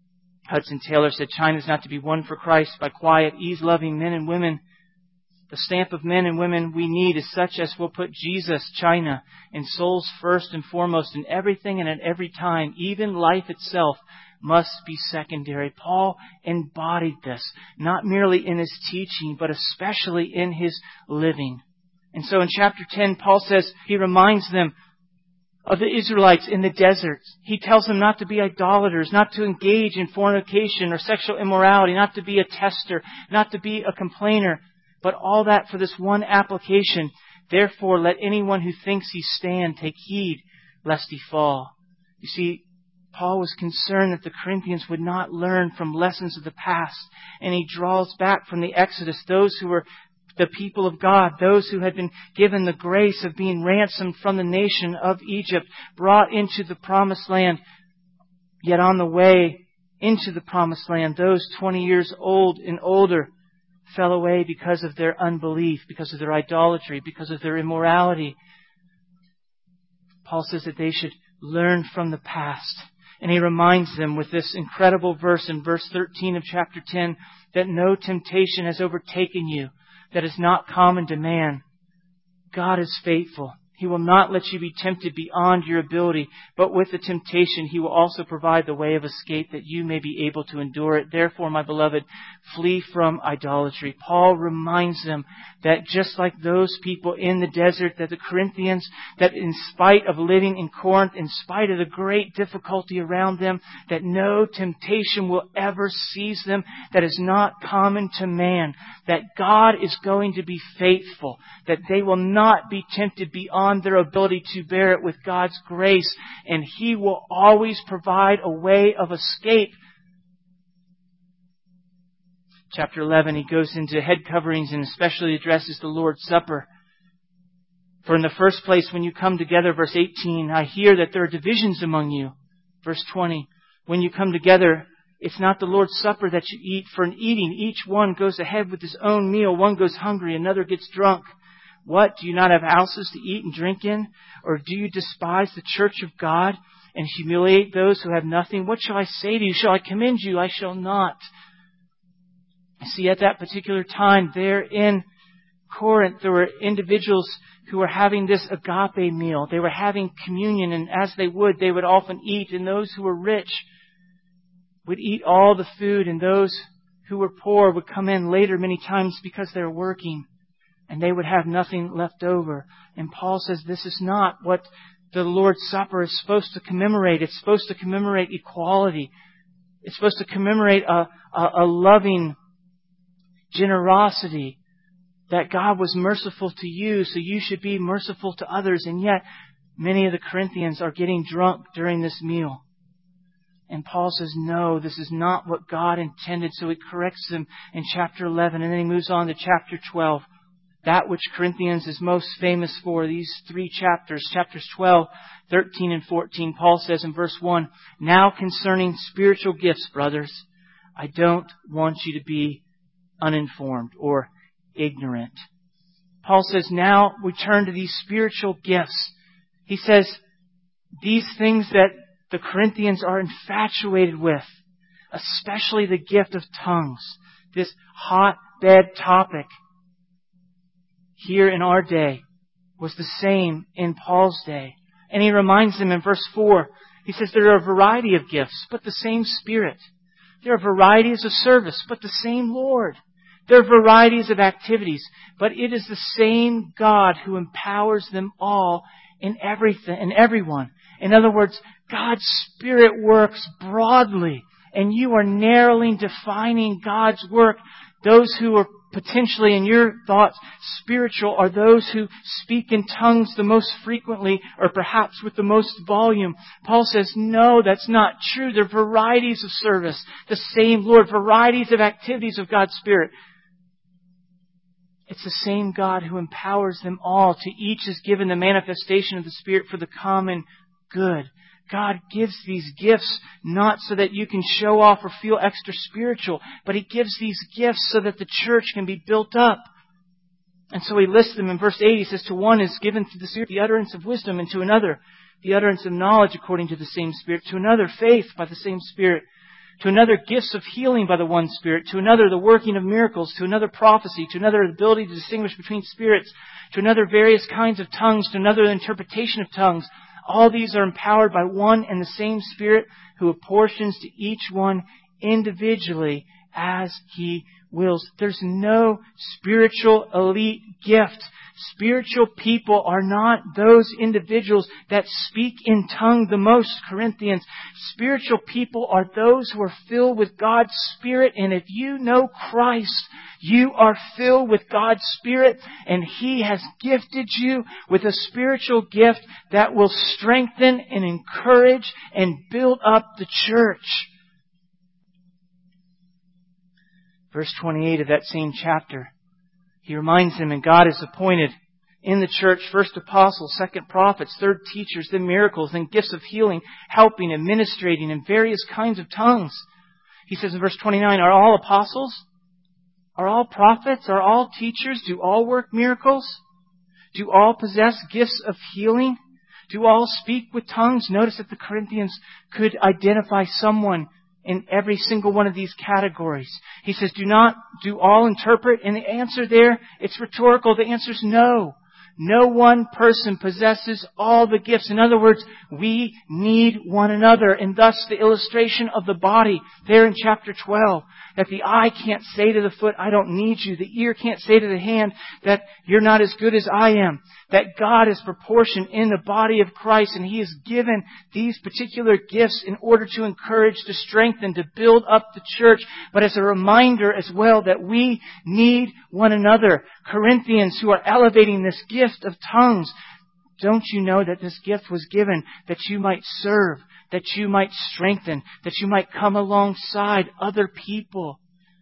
Hudson Taylor said, China is not to be won for Christ by quiet, ease-loving men and women. The stamp of men and women we need is such as will put Jesus, China, and souls first and foremost in everything and at every time. Even life itself must be secondary. Paul embodied this, not merely in his teaching, but especially in his living. And so in chapter 10, Paul says, he reminds them of the Israelites in the desert. He tells them not to be idolaters, not to engage in fornication or sexual immorality, not to be a tester, not to be a complainer, but all that for this one application. Therefore, let anyone who thinks he stand take heed lest he fall. You see, Paul was concerned that the Corinthians would not learn from lessons of the past, and he draws back from the Exodus those who were the people of God, those who had been given the grace of being ransomed from the nation of Egypt, brought into the promised land. Yet on the way into the promised land, those 20 years old and older fell away because of their unbelief, because of their idolatry, because of their immorality. Paul says that they should learn from the past. And he reminds them with this incredible verse in verse 13 of chapter 10 that no temptation has overtaken you that is not common to man. God is faithful. He will not let you be tempted beyond your ability, but with the temptation He will also provide the way of escape that you may be able to endure it. Therefore, my beloved, flee from idolatry. Paul reminds them that just like those people in the desert, that the Corinthians, that in spite of living in Corinth, in spite of the great difficulty around them, that no temptation will ever seize them that is not common to man, that God is going to be faithful, that they will not be tempted beyond their ability to bear it with God's grace, and He will always provide a way of escape. Chapter 11, he goes into head coverings and especially addresses the Lord's Supper. For in the first place, when you come together, verse 18, I hear that there are divisions among you. Verse 20, when you come together, it's not the Lord's Supper that you eat, for in eating, each one goes ahead with his own meal. One goes hungry, another gets drunk. What? Do you not have houses to eat and drink in? Or do you despise the church of God and humiliate those who have nothing? What shall I say to you? Shall I commend you? I shall not. I see at that particular time there in Corinth, there were individuals who were having this agape meal. They were having communion, and as they would often eat. And those who were rich would eat all the food, and those who were poor would come in later many times because they were working. And they would have nothing left over. And Paul says this is not what the Lord's Supper is supposed to commemorate. It's supposed to commemorate equality. It's supposed to commemorate a loving generosity. That God was merciful to you, so you should be merciful to others. And yet, many of the Corinthians are getting drunk during this meal. And Paul says, no, this is not what God intended. So he corrects them in chapter 11. And then he moves on to chapter 12. That which Corinthians is most famous for, these three chapters, chapters 12, 13, and 14. Paul says in verse 1, now concerning spiritual gifts, brothers, I don't want you to be uninformed or ignorant. Paul says, now we turn to these spiritual gifts. He says, these things that the Corinthians are infatuated with, especially the gift of tongues, this hotbed topic, here in our day was the same in Paul's day. And he reminds them in verse 4, he says there are a variety of gifts, but the same Spirit. There are varieties of service, but the same Lord. There are varieties of activities, but it is the same God who empowers them all in everything and everyone. In other words, God's Spirit works broadly, and you are narrowly defining God's work. Those who are potentially, in your thoughts, spiritual are those who speak in tongues the most frequently or perhaps with the most volume. Paul says, no, that's not true. There are varieties of service. The same Lord, varieties of activities of God's Spirit. It's the same God who empowers them all. To each is given the manifestation of the Spirit for the common good. God gives these gifts not so that you can show off or feel extra spiritual, but He gives these gifts so that the church can be built up. And so He lists them in verse 8. He says, to one is given through the Spirit the utterance of wisdom, and to another the utterance of knowledge according to the same Spirit, to another faith by the same Spirit, To another, gifts of healing by the one Spirit. To another, the working of miracles. To another, prophecy. To another, the ability to distinguish between spirits. To another, various kinds of tongues. To another, the interpretation of tongues. All these are empowered by one and the same Spirit, who apportions to each one individually as He wills. There's no spiritual elite gift. Spiritual people are not those individuals that speak in tongue the most, Corinthians. Spiritual people are those who are filled with God's Spirit. And if you know Christ, you are filled with God's Spirit, and He has gifted you with a spiritual gift that will strengthen and encourage and build up the church. Verse 28 of that same chapter, he reminds them, and God has appointed in the church first apostles, second prophets, third teachers, then miracles, then gifts of healing, helping, administrating, and various kinds of tongues. He says in verse 29, are all apostles? Are all prophets? Are all teachers? Do all work miracles? Do all possess gifts of healing? Do all speak with tongues? Notice that the Corinthians could identify someone in every single one of these categories. He says, do all interpret? And the answer there, it's rhetorical. The answer is no. No one person possesses all the gifts. In other words, we need one another. And thus the illustration of the body there in chapter 12, that the eye can't say to the foot, I don't need you. The ear can't say to the hand that you're not as good as I am. That God is proportioned in the body of Christ, and He has given these particular gifts in order to encourage, to strengthen, to build up the church, but as a reminder as well that we need one another. Corinthians who are elevating this gift of tongues, don't you know that this gift was given that you might serve, that you might strengthen, that you might come alongside other people?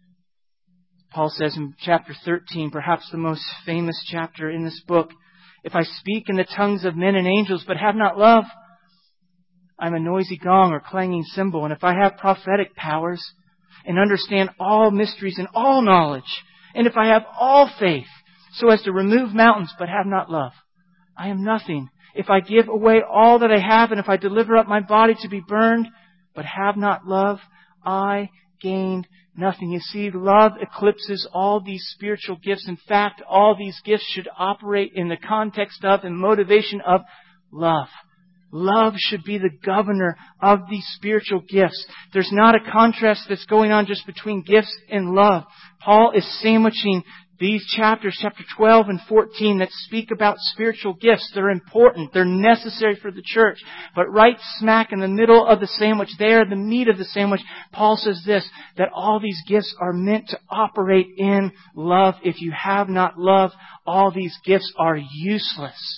Paul says in chapter 13, perhaps the most famous chapter in this book, if I speak in the tongues of men and angels but have not love, I'm a noisy gong or clanging cymbal. And if I have prophetic powers and understand all mysteries and all knowledge, and if I have all faith so as to remove mountains but have not love, I am nothing. If I give away all that I have, and if I deliver up my body to be burned but have not love, I gained nothing. You see, love eclipses all these spiritual gifts. In fact, all these gifts should operate in the context of and motivation of love. Love should be the governor of these spiritual gifts. There's not a contrast that's going on just between gifts and love. Paul is sandwiching these chapters, chapter 12 and 14, that speak about spiritual gifts. They're important. They're necessary for the church. But right smack in the middle of the sandwich there, the meat of the sandwich, Paul says this, that all these gifts are meant to operate in love. If you have not love, all these gifts are useless.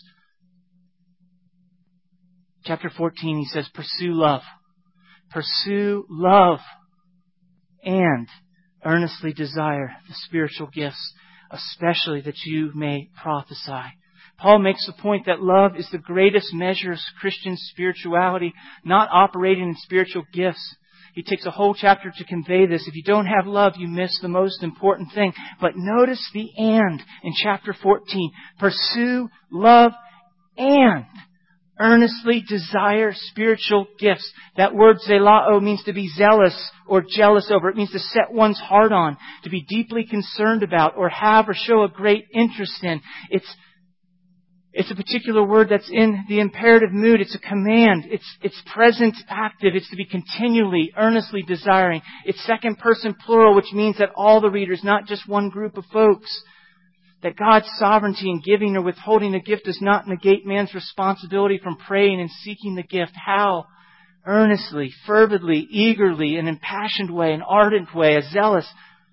Chapter 14, he says, pursue love. Pursue love and earnestly desire the spiritual gifts, especially that you may prophesy. Paul makes the point that love is the greatest measure of Christian spirituality, not operating in spiritual gifts. He takes a whole chapter to convey this. If you don't have love, you miss the most important thing. But notice the and in chapter 14. Pursue love and earnestly desire spiritual gifts. That word zelao means to be zealous or jealous over. It means to set one's heart on, to be deeply concerned about, or have or show a great interest in. It's a particular word that's in the imperative mood. It's a command. It's present active. It's to be continually, earnestly desiring. It's second person plural, which means that all the readers, not just one group of folks. That God's sovereignty in giving or withholding a gift does not negate man's responsibility from praying and seeking the gift. How? Earnestly, fervently, eagerly, an impassioned way, an ardent way, a zealous.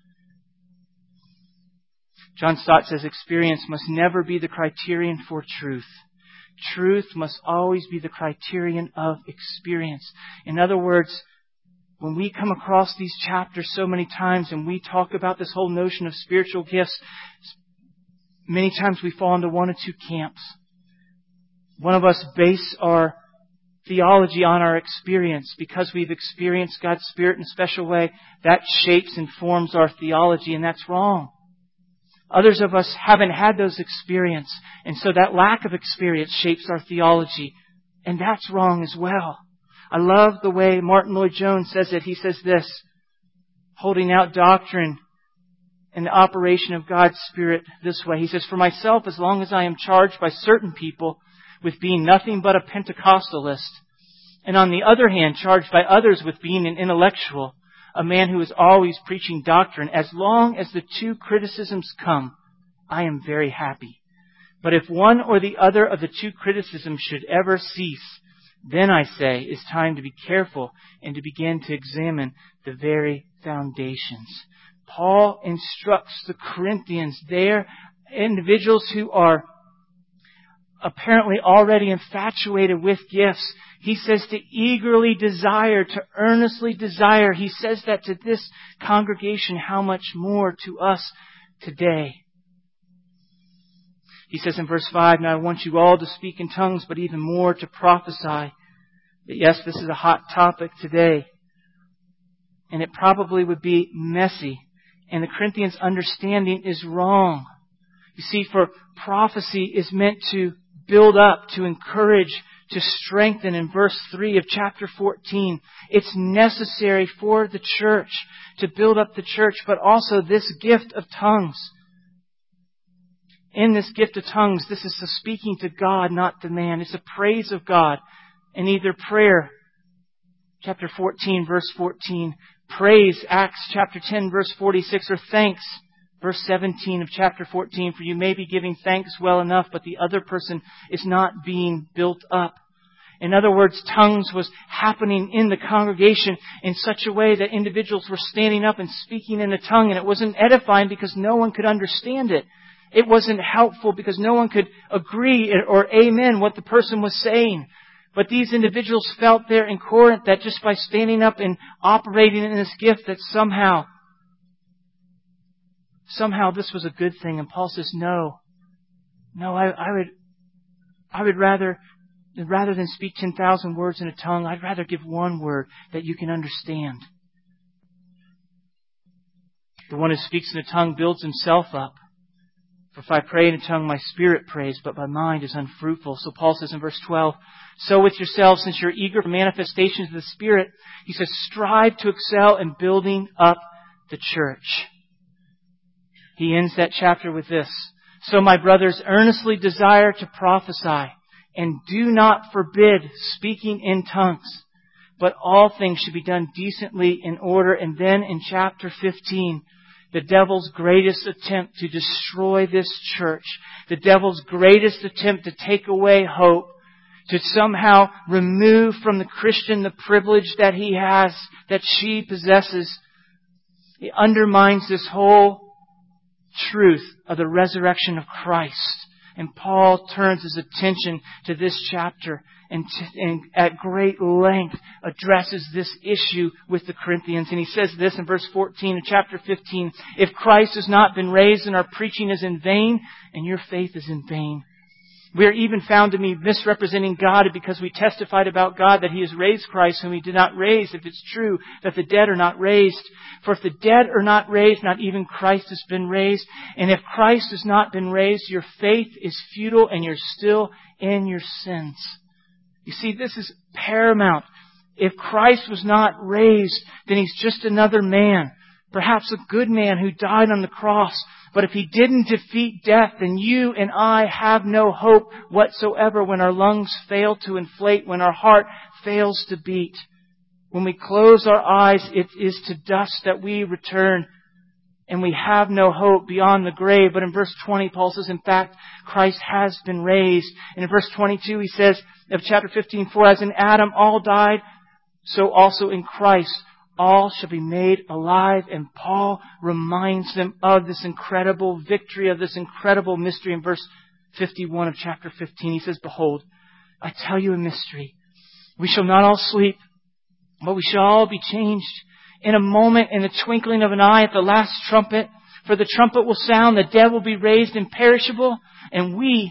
John Stott says experience must never be the criterion for truth. Truth must always be the criterion of experience. In other words, when we come across these chapters so many times and we talk about this whole notion of spiritual gifts, many times we fall into one of two camps. One of us base our theology on our experience. Because we've experienced God's Spirit in a special way, that shapes and forms our theology, and that's wrong. Others of us haven't had those experiences, and so that lack of experience shapes our theology, and that's wrong as well. I love the way Martin Lloyd-Jones says it. He says this, holding out doctrine and the operation of God's Spirit this way. He says, for myself, as long as I am charged by certain people with being nothing but a Pentecostalist, and on the other hand, charged by others with being an intellectual, a man who is always preaching doctrine, as long as the two criticisms come, I am very happy. But if one or the other of the two criticisms should ever cease, then I say it's time to be careful and to begin to examine the very foundations. Paul instructs the Corinthians. They're individuals who are apparently already infatuated with gifts. He says to eagerly desire, to earnestly desire. He says that to this congregation, how much more to us today. He says in verse 5, now I want you all to speak in tongues, but even more to prophesy. But yes, this is a hot topic today. And it probably would be messy. And the Corinthians' understanding is wrong. You see, for prophecy is meant to build up, to encourage, to strengthen. In verse 3 of chapter 14, it's necessary for the church to build up the church, but also this gift of tongues. In this gift of tongues, this is the speaking to God, not to man. It's a praise of God. And either prayer, chapter 14, verse 14, praise, Acts chapter 10, verse 46, or thanks, verse 17 of chapter 14, for you may be giving thanks well enough, but the other person is not being built up. In other words, tongues was happening in the congregation in such a way that individuals were standing up and speaking in a tongue, and it wasn't edifying because no one could understand it. It wasn't helpful because no one could agree or amen what the person was saying. But these individuals felt there in Corinth that just by standing up and operating in this gift that somehow this was a good thing. And Paul says, no, I would rather than speak 10,000 words in a tongue, I'd rather give one word that you can understand. The one who speaks in a tongue builds himself up. For if I pray in a tongue, my spirit prays, but my mind is unfruitful. So Paul says in verse 12, so with yourselves, since you're eager for manifestations of the Spirit, he says, strive to excel in building up the church. He ends that chapter with this. So my brothers, earnestly desire to prophesy, and do not forbid speaking in tongues. But all things should be done decently in order. And then in chapter 15, the devil's greatest attempt to destroy this church, the devil's greatest attempt to take away hope, to somehow remove from the Christian the privilege that he has, that she possesses. It undermines this whole truth of the resurrection of Christ. And Paul turns his attention to this chapter and at great length addresses this issue with the Corinthians. And he says this in verse 14 of chapter 15, if Christ has not been raised, then our preaching is in vain and your faith is in vain. We are even found to be misrepresenting God because we testified about God that He has raised Christ whom He did not raise, if it's true that the dead are not raised. For if the dead are not raised, not even Christ has been raised. And if Christ has not been raised, your faith is futile and you're still in your sins. You see, this is paramount. If Christ was not raised, then He's just another man. Perhaps a good man who died on the cross. But if He didn't defeat death, then you and I have no hope whatsoever when our lungs fail to inflate, when our heart fails to beat. When we close our eyes, it is to dust that we return. And we have no hope beyond the grave. But in verse 20, Paul says, in fact, Christ has been raised. And in verse 22, he says, of chapter 15, for as in Adam all died, so also in Christ all shall be made alive. And Paul reminds them of this incredible victory, of this incredible mystery in verse 51 of chapter 15. He says, behold, I tell you a mystery. We shall not all sleep, but we shall all be changed in a moment, in the twinkling of an eye, at the last trumpet. For the trumpet will sound, the dead will be raised imperishable, and we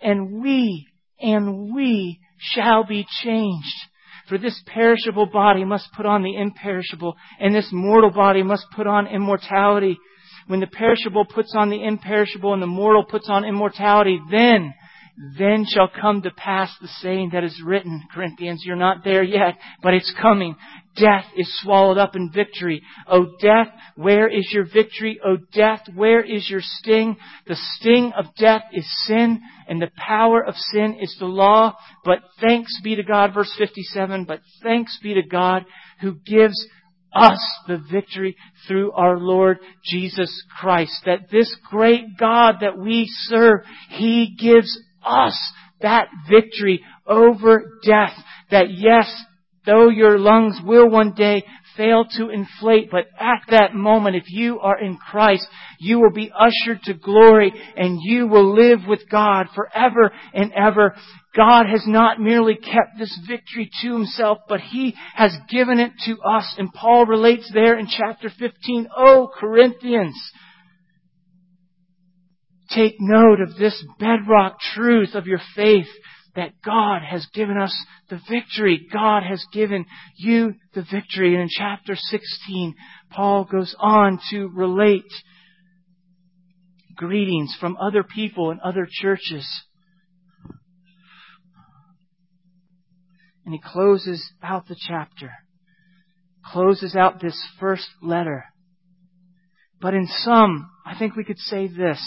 shall be changed. For this perishable body must put on the imperishable, and this mortal body must put on immortality. When the perishable puts on the imperishable and the mortal puts on immortality, then then shall come to pass the saying that is written. Corinthians, you're not there yet, but it's coming. Death is swallowed up in victory. O death, where is your victory? O death, where is your sting? The sting of death is sin, and the power of sin is the law. But thanks be to God, verse 57, but thanks be to God who gives us the victory through our Lord Jesus Christ. That this great God that we serve, He gives us that victory over death. That yes, though your lungs will one day fail to inflate, but at that moment, if you are in Christ, you will be ushered to glory and you will live with God forever and ever. God has not merely kept this victory to Himself, but He has given it to us. And Paul relates there in chapter 15, "O Corinthians, take note of this bedrock truth of your faith, that God has given us the victory. God has given you the victory." And in chapter 16, Paul goes on to relate greetings from other people in other churches. And he closes out the chapter, closes out this first letter. But in sum, I think we could say this: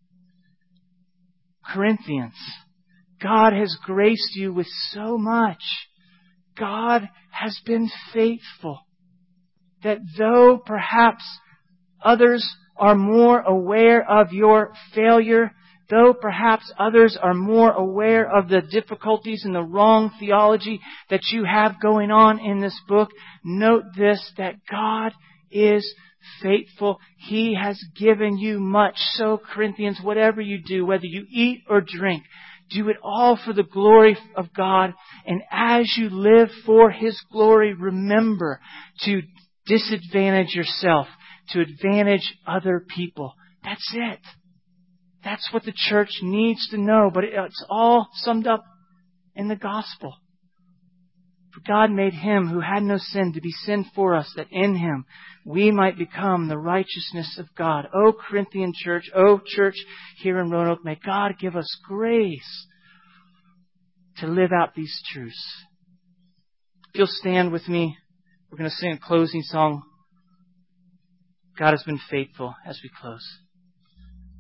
Corinthians, God has graced you with so much. God has been faithful. That though perhaps others are more aware of your failure, though perhaps others are more aware of the difficulties and the wrong theology that you have going on in this book, note this, that God is faithful. He has given you much. So, Corinthians, whatever you do, whether you eat or drink, do it all for the glory of God. And as you live for His glory, remember to disadvantage yourself, to advantage other people. That's it. That's what the church needs to know. But it's all summed up in the gospel. For God made Him who had no sin to be sin for us, that in Him we might become the righteousness of God. O Corinthian church, O church here in Roanoke, may God give us grace to live out these truths. If you'll stand with me, we're going to sing a closing song. God has been faithful, as we close.